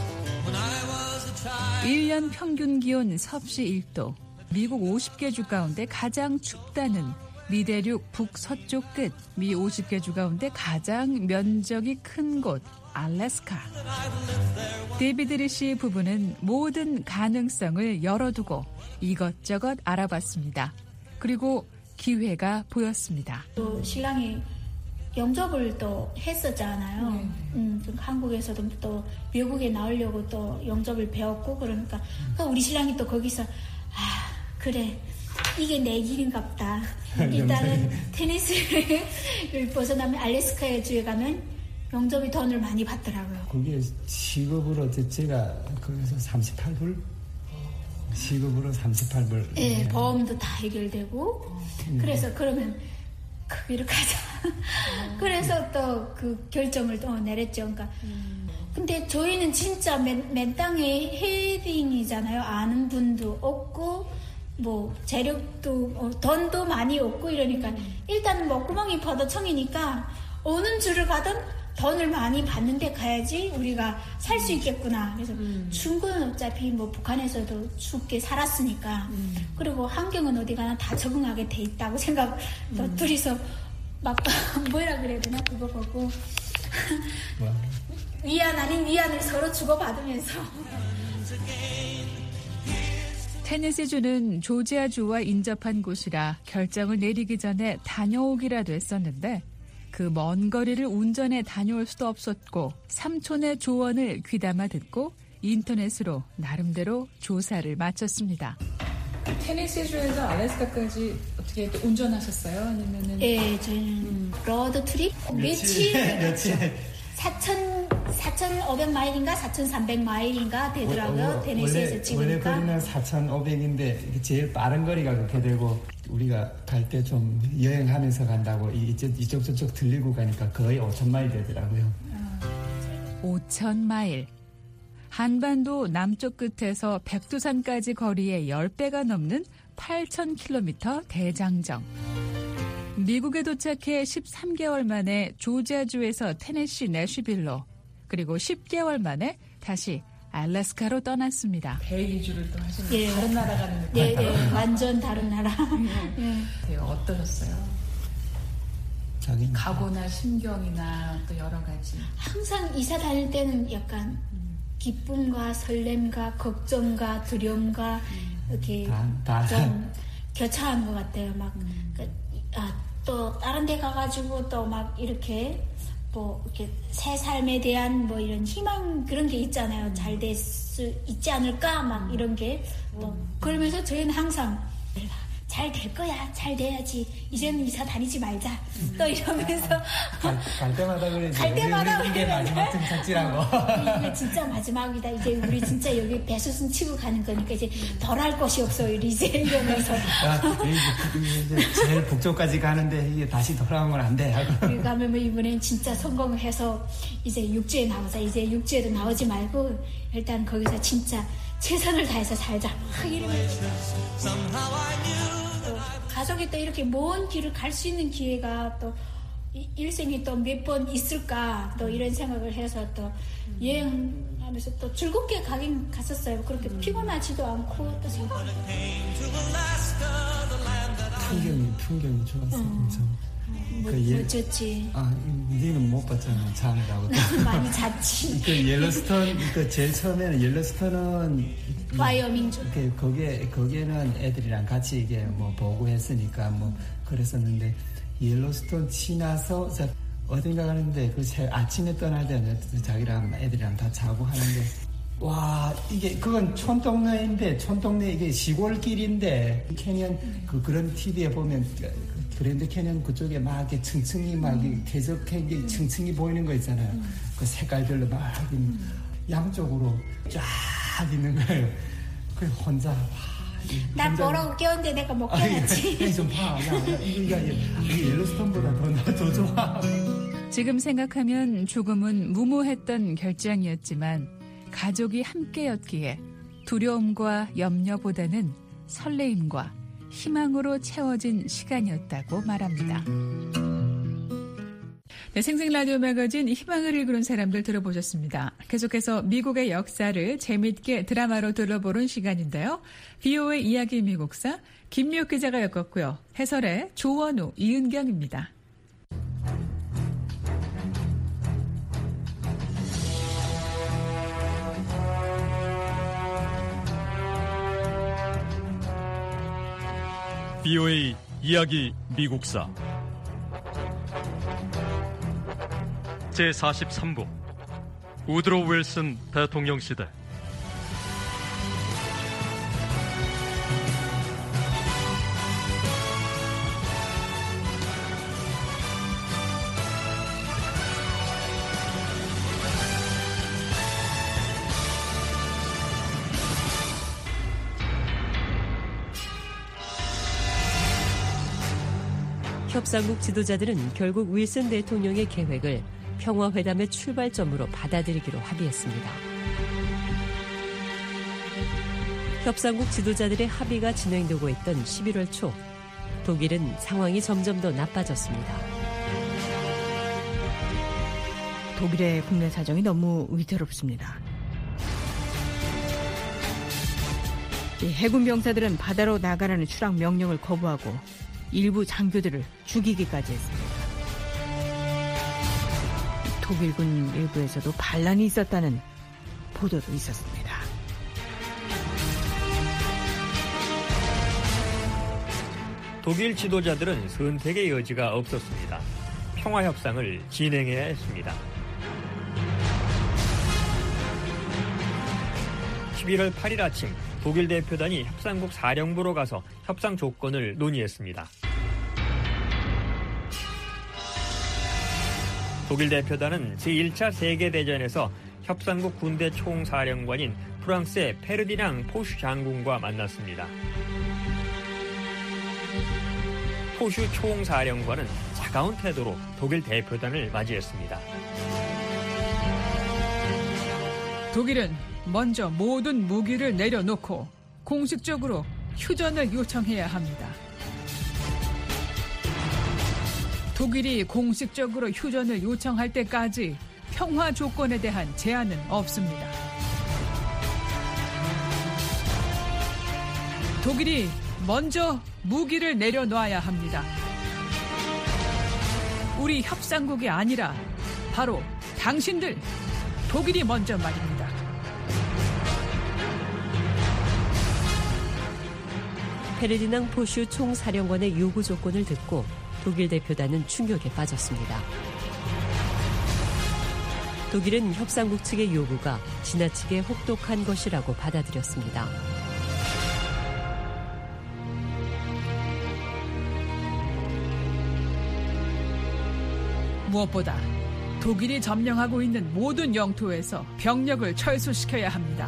일 년 평균 기온 섭씨 일 도, 미국 오십 개 주 가운데 가장 춥다는 미대륙 북서쪽 끝, 미 오십 개 주 가운데 가장 면적이 큰 곳, 알래스카. 데이비드 리시 부부는 모든 가능성을 열어두고 이것저것 알아봤습니다. 그리고 기회가 보였습니다. 또 신랑이 영접을 또 했었잖아요. 네. 음, 한국에서도 또 미국에 나오려고 또 영접을 배웠고 그러니까 우리 신랑이 또 거기서 아 그래 이게 내 길인갑다. 일단은 테네시를 벗어나면 알래스카에 주에 가면 영접이 돈을 많이 받더라고요. 그게 시급으로 제가 거기서 삼십팔 불? 시급으로 삼십팔 불. 네, 보험도 다 해결되고 음. 그래서 그러면 거기로 가자. 그래서 또 그 결정을 또 내렸죠. 그러니까 근데 저희는 진짜 맨, 맨 땅에 헤딩이잖아요. 아는 분도 없고 뭐 재력도 어, 돈도 많이 없고 이러니까 일단 먹구멍이 퍼더청이니까 어느 줄을 가든 돈을 많이 받는데 가야지 우리가 살 수 있겠구나. 그래서 음. 중국은 어차피 뭐 북한에서도 춥게 살았으니까 음. 그리고 환경은 어디 가나 다 적응하게 돼 있다고 생각. 또 음. 둘이서 막 뭐라 그래야 되나 그거 보고 위안 아닌 위안을 서로 주고받으면서. 테네시주는 조지아주와 인접한 곳이라 결정을 내리기 전에 다녀오기라도 했었는데 그 먼 거리를 운전해 다녀올 수도 없었고 삼촌의 조언을 귀담아 듣고 인터넷으로 나름대로 조사를 마쳤습니다. 테네시주에서 알래스카까지 어떻게 운전하셨어요? 아니면은? 네, 저희는 음. 로드 트립 며칠 며칠 사천오백 마일인가 사천삼백 마일인가 되더라고요. 어, 어, 테네시에서 찍으니까. 원래 거리는 사천오백인데 제일 빠른 거리가 그렇게 되고 우리가 갈 때 좀 여행하면서 간다고 이쪽, 이쪽 저쪽 들리고 가니까 거의 오천 마일 되더라고요. 오천 마일. 한반도 남쪽 끝에서 백두산까지 거리의 십 배가 넘는 팔천 킬로미터 대장정. 미국에 도착해 십삼 개월 만에 조지아주에서 테네시 내쉬빌로 그리고 십 개월 만에 다시 알래스카로 떠났습니다. 배 이주를 또 하시는 예. 다른 나라 가는 느낌. 예, 예, 완전 다른 나라. 예. 어떠셨어요? 각오나 심경이나 또 여러 가지. 항상 이사 다닐 때는 약간 기쁨과 설렘과 걱정과 두려움과 음. 이렇게 다, 다. 좀 교차한 것 같아요. 막 음. 그, 아, 또 다른 데 가가지고 또 막 이렇게 뭐 이렇게 새 삶에 대한 뭐 이런 희망 그런 게 있잖아요. 음. 잘 될 수 있지 않을까 막 음. 이런 게 또 음. 그러면서 저희는 항상 잘 될 거야, 잘 돼야지. 이제는 이사 다니지 말자. 음. 또 이러면서 갈, 갈 때마다 그러지. 갈 때마다 이게 마지막 등착지라고. 이게 진짜 마지막이다. 이제 우리 진짜 여기 배수순 치고 가는 거니까 이제 덜 할 것이 없어. 이제 이러면서. 야, 이제 제일 북쪽까지 가는데 이게 다시 돌아오면 안 돼. 그러니까 하면 이번엔 진짜 성공을 해서 이제 육지에 나오자. 이제 육지에도 나오지 말고 일단 거기서 진짜 최선을 다해서 살자. 막 이러면서. 가족이 또 이렇게 먼 길을 갈 수 있는 기회가 또 일생에 또 몇 번 있을까 또 이런 생각을 해서 또 여행하면서 또 즐겁게 가긴 갔었어요. 그렇게 피곤하지도 않고 또 생각. 풍경이 풍경이 좋았어. 엄청. 뭐, 그 멋졌지. 아, 니는 못 봤잖아. 자느라고. 많이 잤지. 그 옐로스톤, 그 제일 처음에는 옐로스톤은 와이어밍 쪽. 그 거기에 거기에는 애들이랑 같이 이게 뭐 보고 했으니까 뭐 그랬었는데 옐로스톤 지나서 어딘가 가는데 그 아침에 떠날 때는 자기랑 애들이랑 다 자고 하는데 와 이게 그건 촌동네인데 촌동네 이게 시골길인데 캐년 그 그런 티비에 보면. 그랜드 캐년 그쪽에 막 이렇게 층층이 막 음. 대적해 게 층층이 보이는 거 있잖아요. 음. 그 색깔별로 막 음. 양쪽으로 쫙 있는 거예요. 그 혼자 와. 난 뭐라고 깨웠는데 내가 못 깨웠지. 아, 좀 봐. 야, 야, 이거 이게 옐로스톤보다 더, 더 좋아. 지금 생각하면 조금은 무모했던 결정이었지만 가족이 함께였기에 두려움과 염려보다는 설레임과 희망으로 채워진 시간이었다고 말합니다. 네, 생생라디오 매거진 희망을 일구는 사람들 들어보셨습니다. 계속해서 미국의 역사를 재미있게 드라마로 들어보는 시간인데요. 비오의 이야기 미국사 김미옥 기자가 엮었고요. 해설의 조원우, 이은경입니다. 비오에이 이야기 미국사 제사십삼 부 우드로 윌슨 대통령 시대 협상국 지도자들은 결국 윌슨 대통령의 계획을 평화회담의 출발점으로 받아들이기로 합의했습니다. 협상국 지도자들의 합의가 진행되고 있던 십일월 초, 독일은 상황이 점점 더 나빠졌습니다. 독일의 국내 사정이 너무 위태롭습니다. 해군 병사들은 바다로 나가라는 출항 명령을 거부하고 일부 장교들을 죽이기까지 했습니다. 독일군 일부에서도 반란이 있었다는 보도도 있었습니다. 독일 지도자들은 선택의 여지가 없었습니다. 평화협상을 진행해야 했습니다. 십일월 팔일 아침 독일 대표단이 협상국 사령부로 가서 협상 조건을 논의했습니다. 독일 대표단은 제일 차 세계대전에서 협상국 군대 총사령관인 프랑스의 페르디낭 포슈 장군과 만났습니다. 포슈 총사령관은 차가운 태도로 독일 대표단을 맞이했습니다. 독일은 먼저 모든 무기를 내려놓고 공식적으로 휴전을 요청해야 합니다. 독일이 공식적으로 휴전을 요청할 때까지 평화 조건에 대한 제한은 없습니다. 독일이 먼저 무기를 내려놔야 합니다. 우리 협상국이 아니라 바로 당신들, 독일이 먼저 말입니다. 페르디낭 포슈 총사령관의 요구 조건을 듣고 독일 대표단은 충격에 빠졌습니다. 독일은 협상국 측의 요구가 지나치게 혹독한 것이라고 받아들였습니다. 무엇보다 독일이 점령하고 있는 모든 영토에서 병력을 철수시켜야 합니다.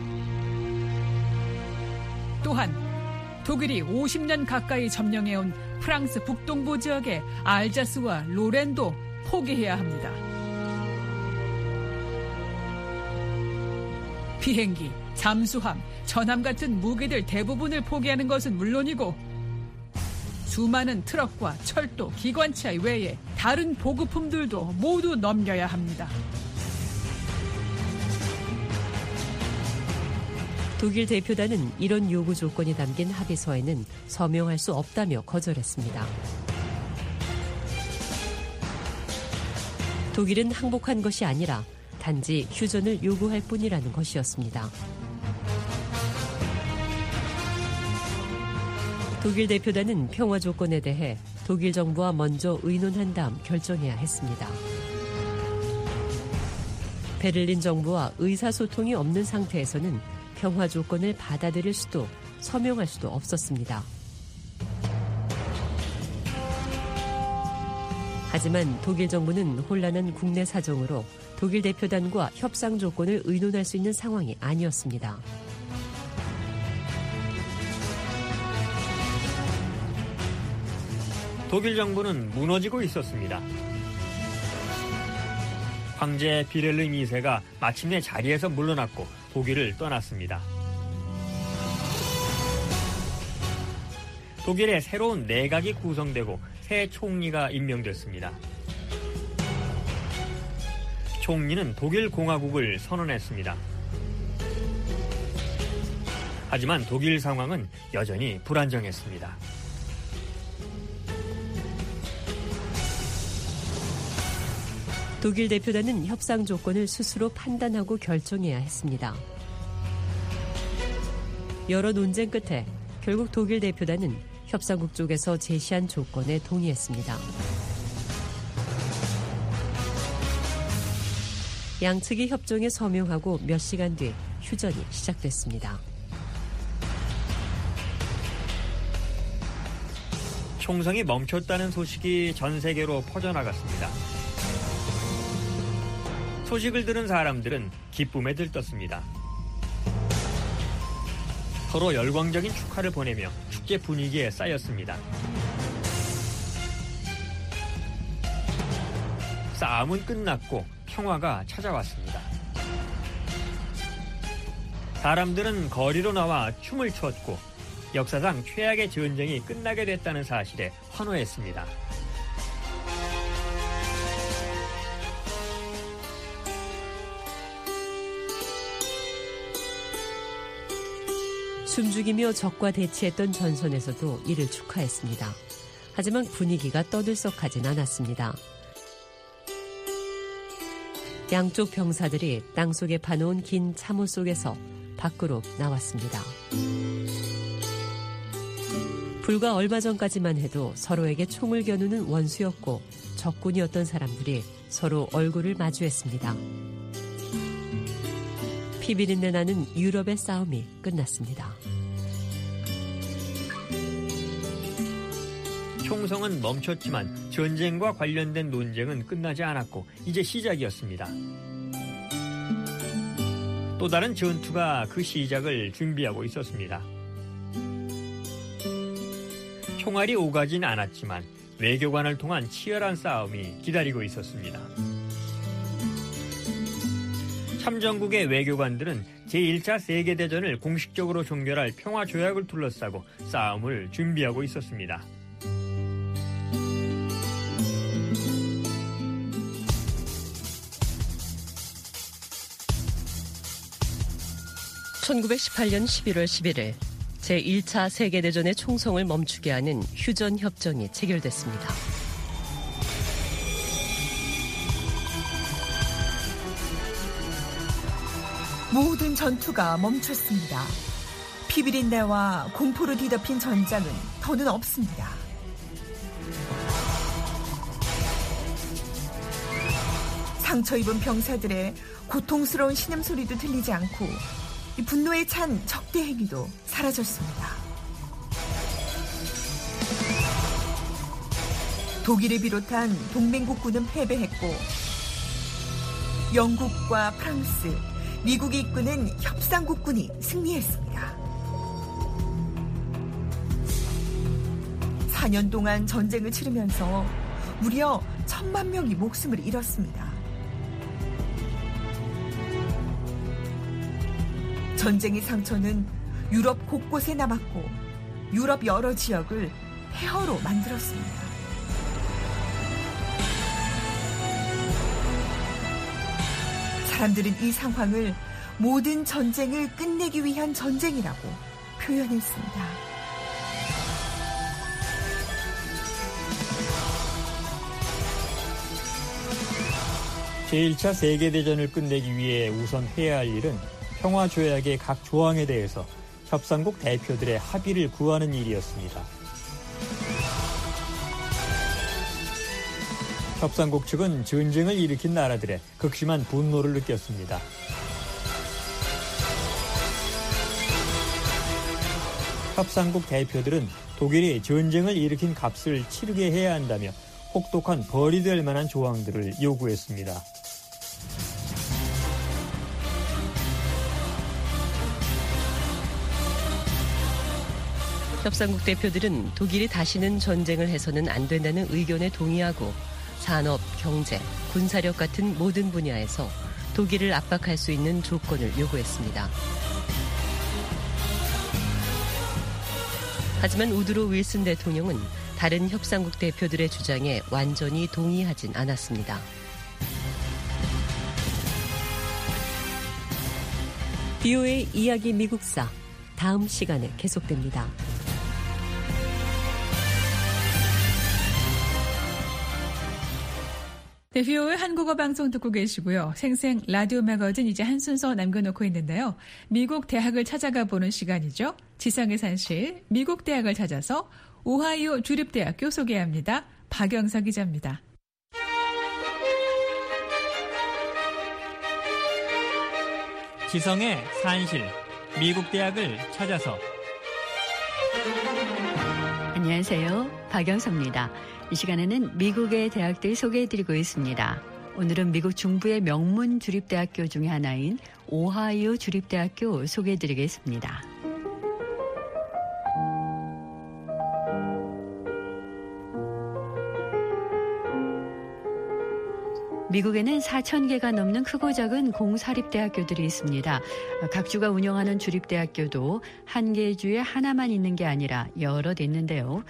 또한 독일이 오십 년 가까이 점령해온 프랑스 북동부 지역의 알자스와 로렌도 포기해야 합니다. 비행기, 잠수함, 전함 같은 무기들 대부분을 포기하는 것은 물론이고 수많은 트럭과 철도, 기관차 외에 다른 보급품들도 모두 넘겨야 합니다. 독일 대표단은 이런 요구 조건이 담긴 합의서에는 서명할 수 없다며 거절했습니다. 독일은 항복한 것이 아니라 단지 휴전을 요구할 뿐이라는 것이었습니다. 독일 대표단은 평화 조건에 대해 독일 정부와 먼저 의논한 다음 결정해야 했습니다. 베를린 정부와 의사소통이 없는 상태에서는 평화 조건을 받아들일 수도 서명할 수도 없었습니다. 하지만 독일 정부는 혼란한 국내 사정으로 독일 대표단과 협상 조건을 의논할 수 있는 상황이 아니었습니다. 독일 정부는 무너지고 있었습니다. 황제 비렐름 이 세가 마침내 자리에서 물러났고 독일을 떠났습니다. 독일의 새로운 내각이 구성되고 새 총리가 임명됐습니다. 총리는 독일 공화국을 선언했습니다. 하지만 독일 상황은 여전히 불안정했습니다. 독일 대표단은 협상 조건을 스스로 판단하고 결정해야 했습니다. 여러 논쟁 끝에 결국 독일 대표단은 협상국 쪽에서 제시한 조건에 동의했습니다. 양측이 협정에 서명하고 몇 시간 뒤 휴전이 시작됐습니다. 총성이 멈췄다는 소식이 전 세계로 퍼져나갔습니다. 소식을 들은 사람들은 기쁨에 들떴습니다. 서로 열광적인 축하를 보내며 축제 분위기에 쌓였습니다. 싸움은 끝났고 평화가 찾아왔습니다. 사람들은 거리로 나와 춤을 췄고 역사상 최악의 전쟁이 끝나게 됐다는 사실에 환호했습니다. 숨죽이며 적과 대치했던 전선에서도 이를 축하했습니다. 하지만 분위기가 떠들썩하진 않았습니다. 양쪽 병사들이 땅속에 파놓은 긴 참호 속에서 밖으로 나왔습니다. 불과 얼마 전까지만 해도 서로에게 총을 겨누는 원수였고 적군이었던 사람들이 서로 얼굴을 마주했습니다. 피비린내 나는 유럽의 싸움이 끝났습니다. 총성은 멈췄지만 전쟁과 관련된 논쟁은 끝나지 않았고 이제 시작이었습니다. 또 다른 전투가 그 시작을 준비하고 있었습니다. 총알이 오가진 않았지만 외교관을 통한 치열한 싸움이 기다리고 있었습니다. 참전국의 외교관들은 제일 차 세계대전을 공식적으로 종결할 평화조약을 둘러싸고 싸움을 준비하고 있었습니다. 천구백십팔 년 십일월 십일일 제일 차 세계대전의 총성을 멈추게 하는 휴전협정이 체결됐습니다. 모든 전투가 멈췄습니다. 피비린내와 공포로 뒤덮인 전장은 더는 없습니다. 상처 입은 병사들의 고통스러운 신음소리도 들리지 않고 분노에 찬 적대 행위도 사라졌습니다. 독일을 비롯한 동맹국군은 패배했고 영국과 프랑스, 미국이 이끄는 협상국군이 승리했습니다. 사 년 동안 전쟁을 치르면서 무려 천만 명이 목숨을 잃었습니다. 전쟁의 상처는 유럽 곳곳에 남았고 유럽 여러 지역을 폐허로 만들었습니다. 사람들은 이 상황을 모든 전쟁을 끝내기 위한 전쟁이라고 표현했습니다. 제일 차 세계대전을 끝내기 위해 우선 해야 할 일은 평화조약의 각 조항에 대해서 협상국 대표들의 합의를 구하는 일이었습니다. 협상국 측은 전쟁을 일으킨 나라들의 극심한 분노를 느꼈습니다. 협상국 대표들은 독일이 전쟁을 일으킨 값을 치르게 해야 한다며 혹독한 벌이 될 만한 조항들을 요구했습니다. 협상국 대표들은 독일이 다시는 전쟁을 해서는 안 된다는 의견에 동의하고 산업, 경제, 군사력 같은 모든 분야에서 독일을 압박할 수 있는 조건을 요구했습니다. 하지만 우드로 윌슨 대통령은 다른 협상국 대표들의 주장에 완전히 동의하진 않았습니다. 비오에이 이야기 미국사, 다음 시간에 계속됩니다. 네, 비오에이 한국어 방송 듣고 계시고요. 생생 라디오 매거진 이제 한 순서 남겨놓고 있는데요. 미국 대학을 찾아가 보는 시간이죠. 지상의 산실, 미국 대학을 찾아서 오하이오 주립대학교 소개합니다. 박영서 기자입니다. 지성의 산실, 미국 대학을 찾아서. 안녕하세요. 박영서입니다. 이 시간에는 미국의 대학들 소개해드리고 있습니다. 오늘은 미국 중부의 명문 주립대학교 중에 하나인 오하이오 주립대학교 소개해드리겠습니다. 미국에는 사천 개가 넘는 크고 작은 공사립대학교들이 있습니다. 각 주가 운영하는 주립대학교도 한 개 주에 하나만 있는 게 아니라 여럿 있는데요.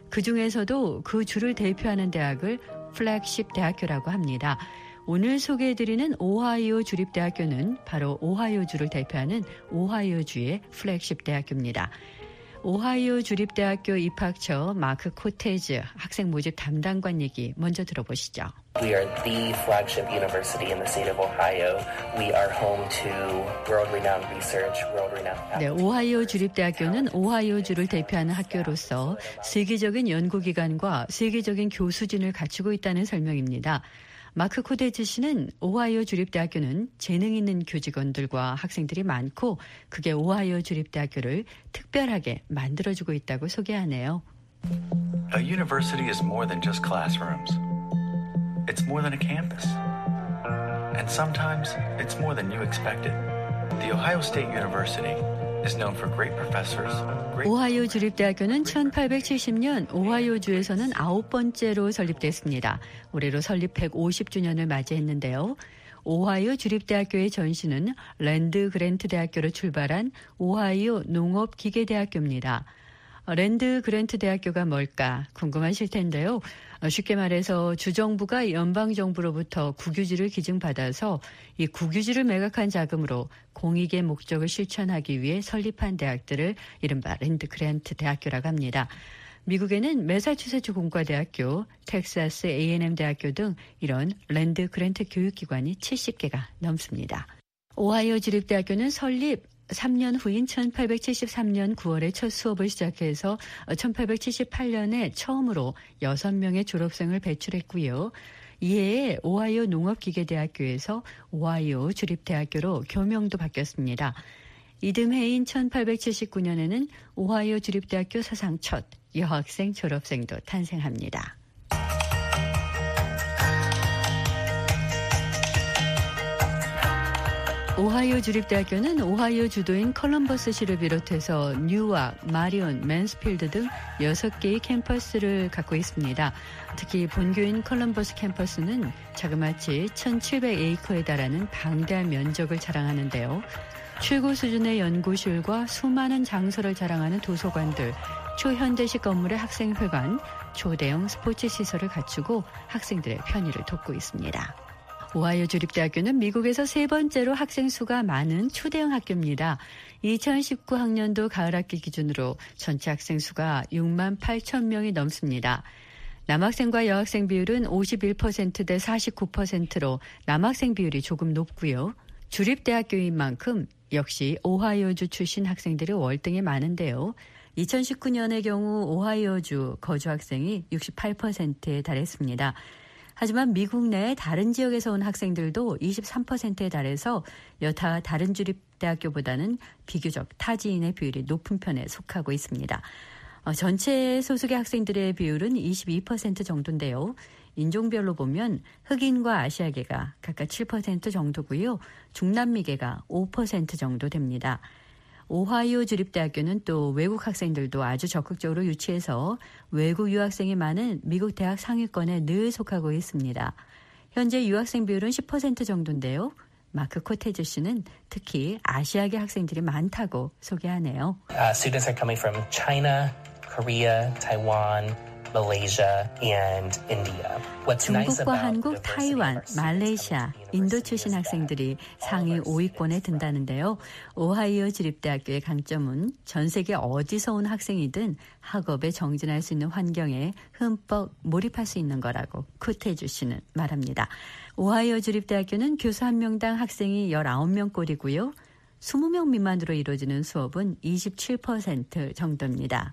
그중에서도 그 주를 대표하는 대학을 플래그십 대학교라고 합니다. 오늘 소개해드리는 오하이오 주립대학교는 바로 오하이오주를 대표하는 오하이오주의 플래그십 대학교입니다. 오하이오 주립대학교 입학처 마크 코테즈 학생 모집 담당관 얘기 먼저 들어보시죠. We are the flagship university in the state of Ohio. We are home to world-renowned research, world-renowned faculty. 네, 오하이오 주립대학교는 오하이오주를 대표하는 학교로서 세계적인 연구기관과 세계적인 교수진을 갖추고 있다는 설명입니다. 마크 코테즈 씨는 오하이오 주립대학교는 재능 있는 교직원들과 학생들이 많고 그게 오하이오 주립대학교를 특별하게 만들어주고 있다고 소개하네요. A university is more than just classrooms. It's more than a campus. And sometimes it's more than you expected. The Ohio State University is known for great professors. Great... 오하이오 주립대학교는 천팔백칠십 년 오하이오주에서는 아홉 번째로 설립됐습니다. 올해로 설립 백오십 주년을 맞이했는데요. 오하이오 주립대학교의 전신은 랜드 그랜트 대학교로 출발한 오하이오 농업기계대학교입니다. 랜드 그랜트 대학교가 뭘까 궁금하실 텐데요. 쉽게 말해서 주정부가 연방정부로부터 국유지를 기증받아서 이 국유지를 매각한 자금으로 공익의 목적을 실천하기 위해 설립한 대학들을 이른바 랜드 그랜트 대학교라고 합니다. 미국에는 매사추세츠 공과대학교, 텍사스 에이앤엠 대학교 등 이런 랜드 그랜트 교육기관이 칠십 개가 넘습니다. 오하이오 주립대학교는 설립 삼 년 후인 천팔백칠십삼 년 구월에 첫 수업을 시작해서 천팔백칠십팔 년에 처음으로 여섯 명의 졸업생을 배출했고요. 이해에 오하이오 농업기계대학교에서 오하이오 주립대학교로 교명도 바뀌었습니다. 이듬해인 천팔백칠십구 년에는 오하이오 주립대학교 사상 첫 여학생 졸업생도 탄생합니다. 오하이오 주립대학교는 오하이오 주도인 컬럼버스시를 비롯해서 뉴악, 마리온, 맨스필드 등 여섯 개의 캠퍼스를 갖고 있습니다. 특히 본교인 컬럼버스 캠퍼스는 자그마치 천칠백 에이커에 달하는 방대한 면적을 자랑하는데요. 최고 수준의 연구실과 수많은 장소를 자랑하는 도서관들, 초현대식 건물의 학생회관, 초대형 스포츠 시설을 갖추고 학생들의 편의를 돕고 있습니다. 오하이오 주립대학교는 미국에서 세 번째로 학생 수가 많은 초대형 학교입니다. 이천십구 학년도 가을학기 기준으로 전체 학생 수가 육만 팔천 명이 넘습니다. 남학생과 여학생 비율은 오십일 퍼센트 대 사십구 퍼센트로 남학생 비율이 조금 높고요. 주립대학교인 만큼 역시 오하이오주 출신 학생들이 월등히 많은데요. 이천십구 년의 경우 오하이오주 거주 학생이 육십팔 퍼센트에 달했습니다. 하지만 미국 내 다른 지역에서 온 학생들도 이십삼 퍼센트에 달해서 여타 다른 주립대학교보다는 비교적 타지인의 비율이 높은 편에 속하고 있습니다. 어, 전체 소속의 학생들의 비율은 이십이 퍼센트 정도인데요. 인종별로 보면 흑인과 아시아계가 각각 칠 퍼센트 정도고요. 중남미계가 오 퍼센트 정도 됩니다. 오하이오 주립대학교는 또 외국 학생들도 아주 적극적으로 유치해서 외국 유학생이 많은 미국 대학 상위권에 늘 속하고 있습니다. 현재 유학생 비율은 십 퍼센트 정도인데요. 마크 코테즈 씨는 특히 아시아계 학생들이 많다고 소개하네요. Uh, students are coming from China, Korea, Taiwan, Malaysia, and India. What's nice 중국과 about 한국, 타이완, 말레이시아, 인도 출신 학생들이 상위 오 위권에 든다는데요. 오하이오 주립대학교의 강점은 전 세계 어디서 온 학생이든 학업에 정진할 수 있는 환경에 흠뻑 몰입할 수 있는 거라고 코테즈 씨는 말합니다. 오하이오 주립대학교는 교수 한 명당 학생이 열아홉 명꼴이고요. 이십 명 미만으로 이루어지는 수업은 이십칠 퍼센트 정도입니다.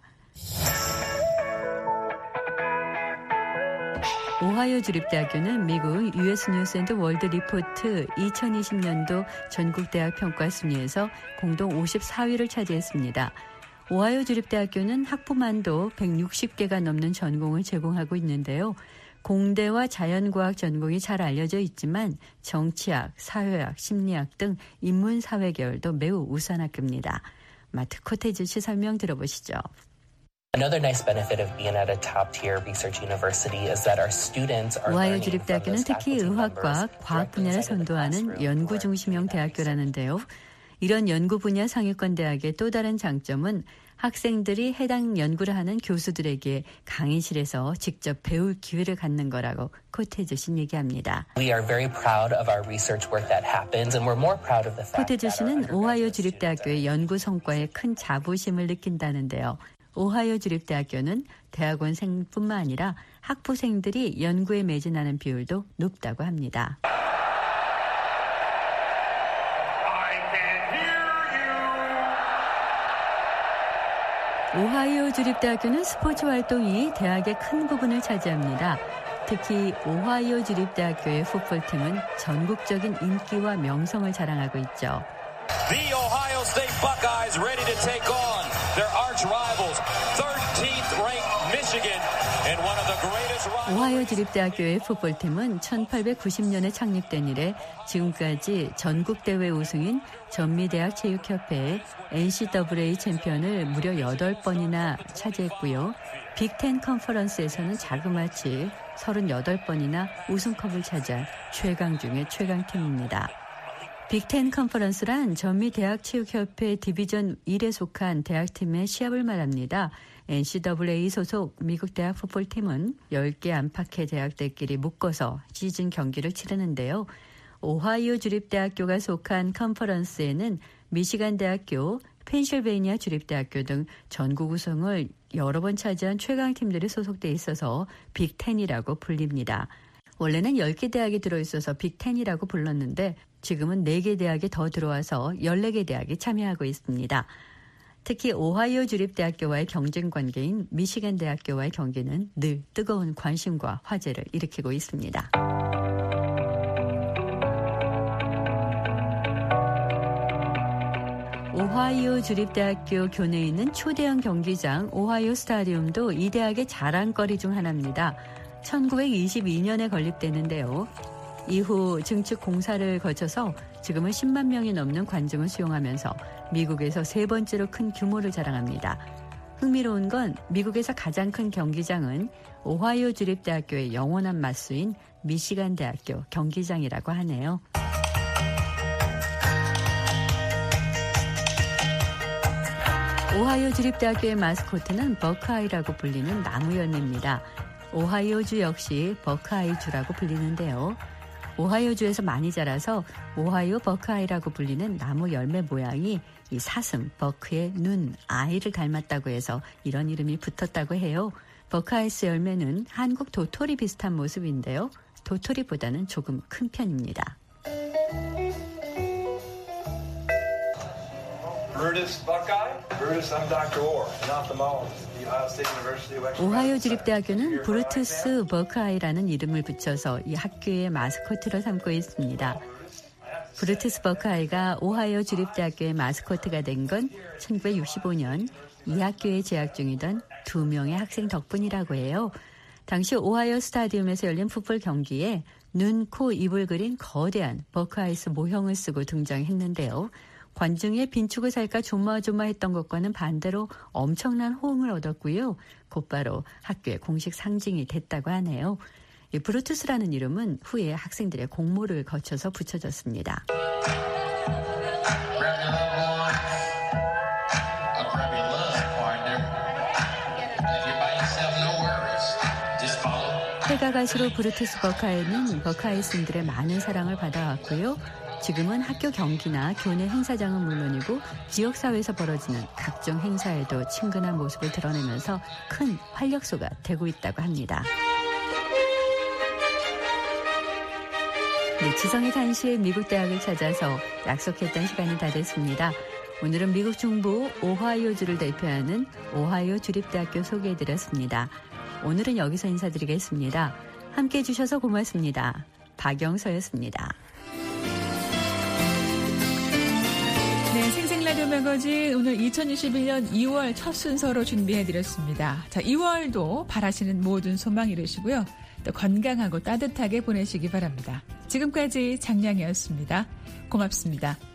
오하이오 주립대학교는 미국 유에스 뉴스 앤드 월드 리포트 이천이십 년도 전국대학 평가 순위에서 공동 오십사 위를 차지했습니다. 오하이오 주립대학교는 학부만도 백육십 개가 넘는 전공을 제공하고 있는데요. 공대와 자연과학 전공이 잘 알려져 있지만 정치학, 사회학, 심리학 등 인문사회 계열도 매우 우수한 학교입니다. 마트 코테즈 씨 설명 들어보시죠. Another nice benefit of being at a top-tier research university is that our students are 오하이오 learning from 주립대학교는 those 특히 faculty 의학과 members 과학 분야를 선도하는 연구 중심형 대학교라는데요. 이런 연구 분야 상위권 대학의 또 다른 장점은 학생들이 해당 연구를 하는 교수들에게 강의실에서 직접 배울 기회를 갖는 거라고 코테즈 씨는 얘기합니다. We are very proud of our research work that happens, and we're more proud of the fact 코테즈 that our 씨는 오하이오 주립대학교의 연구 성과에 큰 자부심을 느낀다는데요. 오하이오 주립대학교는 대학원생뿐만 아니라 학부생들이 연구에 매진하는 비율도 높다고 합니다. 오하이오 주립대학교는 스포츠 활동이 대학의 큰 부분을 차지합니다. 특히 오하이오 주립대학교의 풋볼팀은 전국적인 인기와 명성을 자랑하고 있죠. The Ohio State Buckeyes ready to take on their arch rivals, thirteenth ranked Michigan, and one of the greatest rivals. 오하이오 주립대학교의 풋볼팀은 천팔백구십 년에 창립된 이래 지금까지 전국대회 우승인 전미대학체육협회의 엔씨에이 챔피언을 무려 여덟 번이나 차지했고요. 빅텐 컨퍼런스에서는 자그마치 서른여덟 번이나 우승컵을 차지한 최강 중의 최강팀입니다. 빅텐 컨퍼런스란 전미대학체육협회 디비전 일에 속한 대학팀의 시합을 말합니다. 엔씨에이 소속 미국 대학 풋볼팀은 열 개 안팎의 대학들끼리 묶어서 시즌 경기를 치르는데요. 오하이오 주립대학교가 속한 컨퍼런스에는 미시간 대학교, 펜실베이니아 주립대학교 등 전국 우승을 여러 번 차지한 최강팀들이 소속돼 있어서 빅텐이라고 불립니다. 원래는 열 개 대학이 들어있어서 빅텐이라고 불렀는데 지금은 네 개 대학이 더 들어와서 열네 개 대학이 참여하고 있습니다. 특히 오하이오 주립대학교와의 경쟁 관계인 미시간 대학교와의 경기는 늘 뜨거운 관심과 화제를 일으키고 있습니다. 오하이오 주립대학교 교내에 있는 초대형 경기장 오하이오 스타디움도 이 대학의 자랑거리 중 하나입니다. 천구백이십이 년에 건립됐는데요. 이후 증축 공사를 거쳐서 지금은 십만 명이 넘는 관중을 수용하면서 미국에서 세 번째로 큰 규모를 자랑합니다. 흥미로운 건 미국에서 가장 큰 경기장은 오하이오 주립대학교의 영원한 맞수인 미시간 대학교 경기장이라고 하네요. 오하이오 주립대학교의 마스코트는 버크아이라고 불리는 나무 열매입니다. 오하이오주 역시 버크아이주라고 불리는데요. 오하이오주에서 많이 자라서 오하이오 버크아이라고 불리는 나무 열매 모양이 이 사슴, 버크의 눈, 아이를 닮았다고 해서 이런 이름이 붙었다고 해요. 버크아이스 열매는 한국 도토리 비슷한 모습인데요. 도토리보다는 조금 큰 편입니다. Brutus Buckeye. Brutus, I'm Doctor Orr, an ophthalmologist at the Ohio State University of Exeter. 오하이오 주립대학교는 브루투스 버크아이라는 이름을 붙여서 이 학교의 마스코트로 삼고 있습니다. 브루투스 버크아이가 오하이오 주립대학교의 마스코트가 된 건 천구백육십오 년 이 학교에 재학 중이던 두 명의 학생 덕분이라고 해요. 당시 오하이오 스타디움에서 열린 풋볼 경기에 눈, 코, 입을 그린 거대한 버크아이스 모형을 쓰고 등장했는데요. 관중의 빈축을 살까 조마조마했던 것과는 반대로 엄청난 호응을 얻었고요. 곧바로 학교의 공식 상징이 됐다고 하네요. 이 브루투스라는 이름은 후에 학생들의 공모를 거쳐서 붙여졌습니다. 해가 갈수록 브루투스 버크아이는 버크아이슨들의 많은 사랑을 받아왔고요. 지금은 학교 경기나 교내 행사장은 물론이고 지역사회에서 벌어지는 각종 행사에도 친근한 모습을 드러내면서 큰 활력소가 되고 있다고 합니다. 네, 지성의 단시에 미국 대학을 찾아서 약속했던 시간이 다 됐습니다. 오늘은 미국 중부 오하이오주를 대표하는 오하이오 주립대학교 소개해드렸습니다. 오늘은 여기서 인사드리겠습니다. 함께해 주셔서 고맙습니다. 박영서였습니다. 네, 생생라디오 매거진 오늘 이천이십일 년 이월 첫 순서로 준비해드렸습니다. 자, 이월도 바라시는 모든 소망 이루시고요. 또 건강하고 따뜻하게 보내시기 바랍니다. 지금까지 장량이었습니다. 고맙습니다.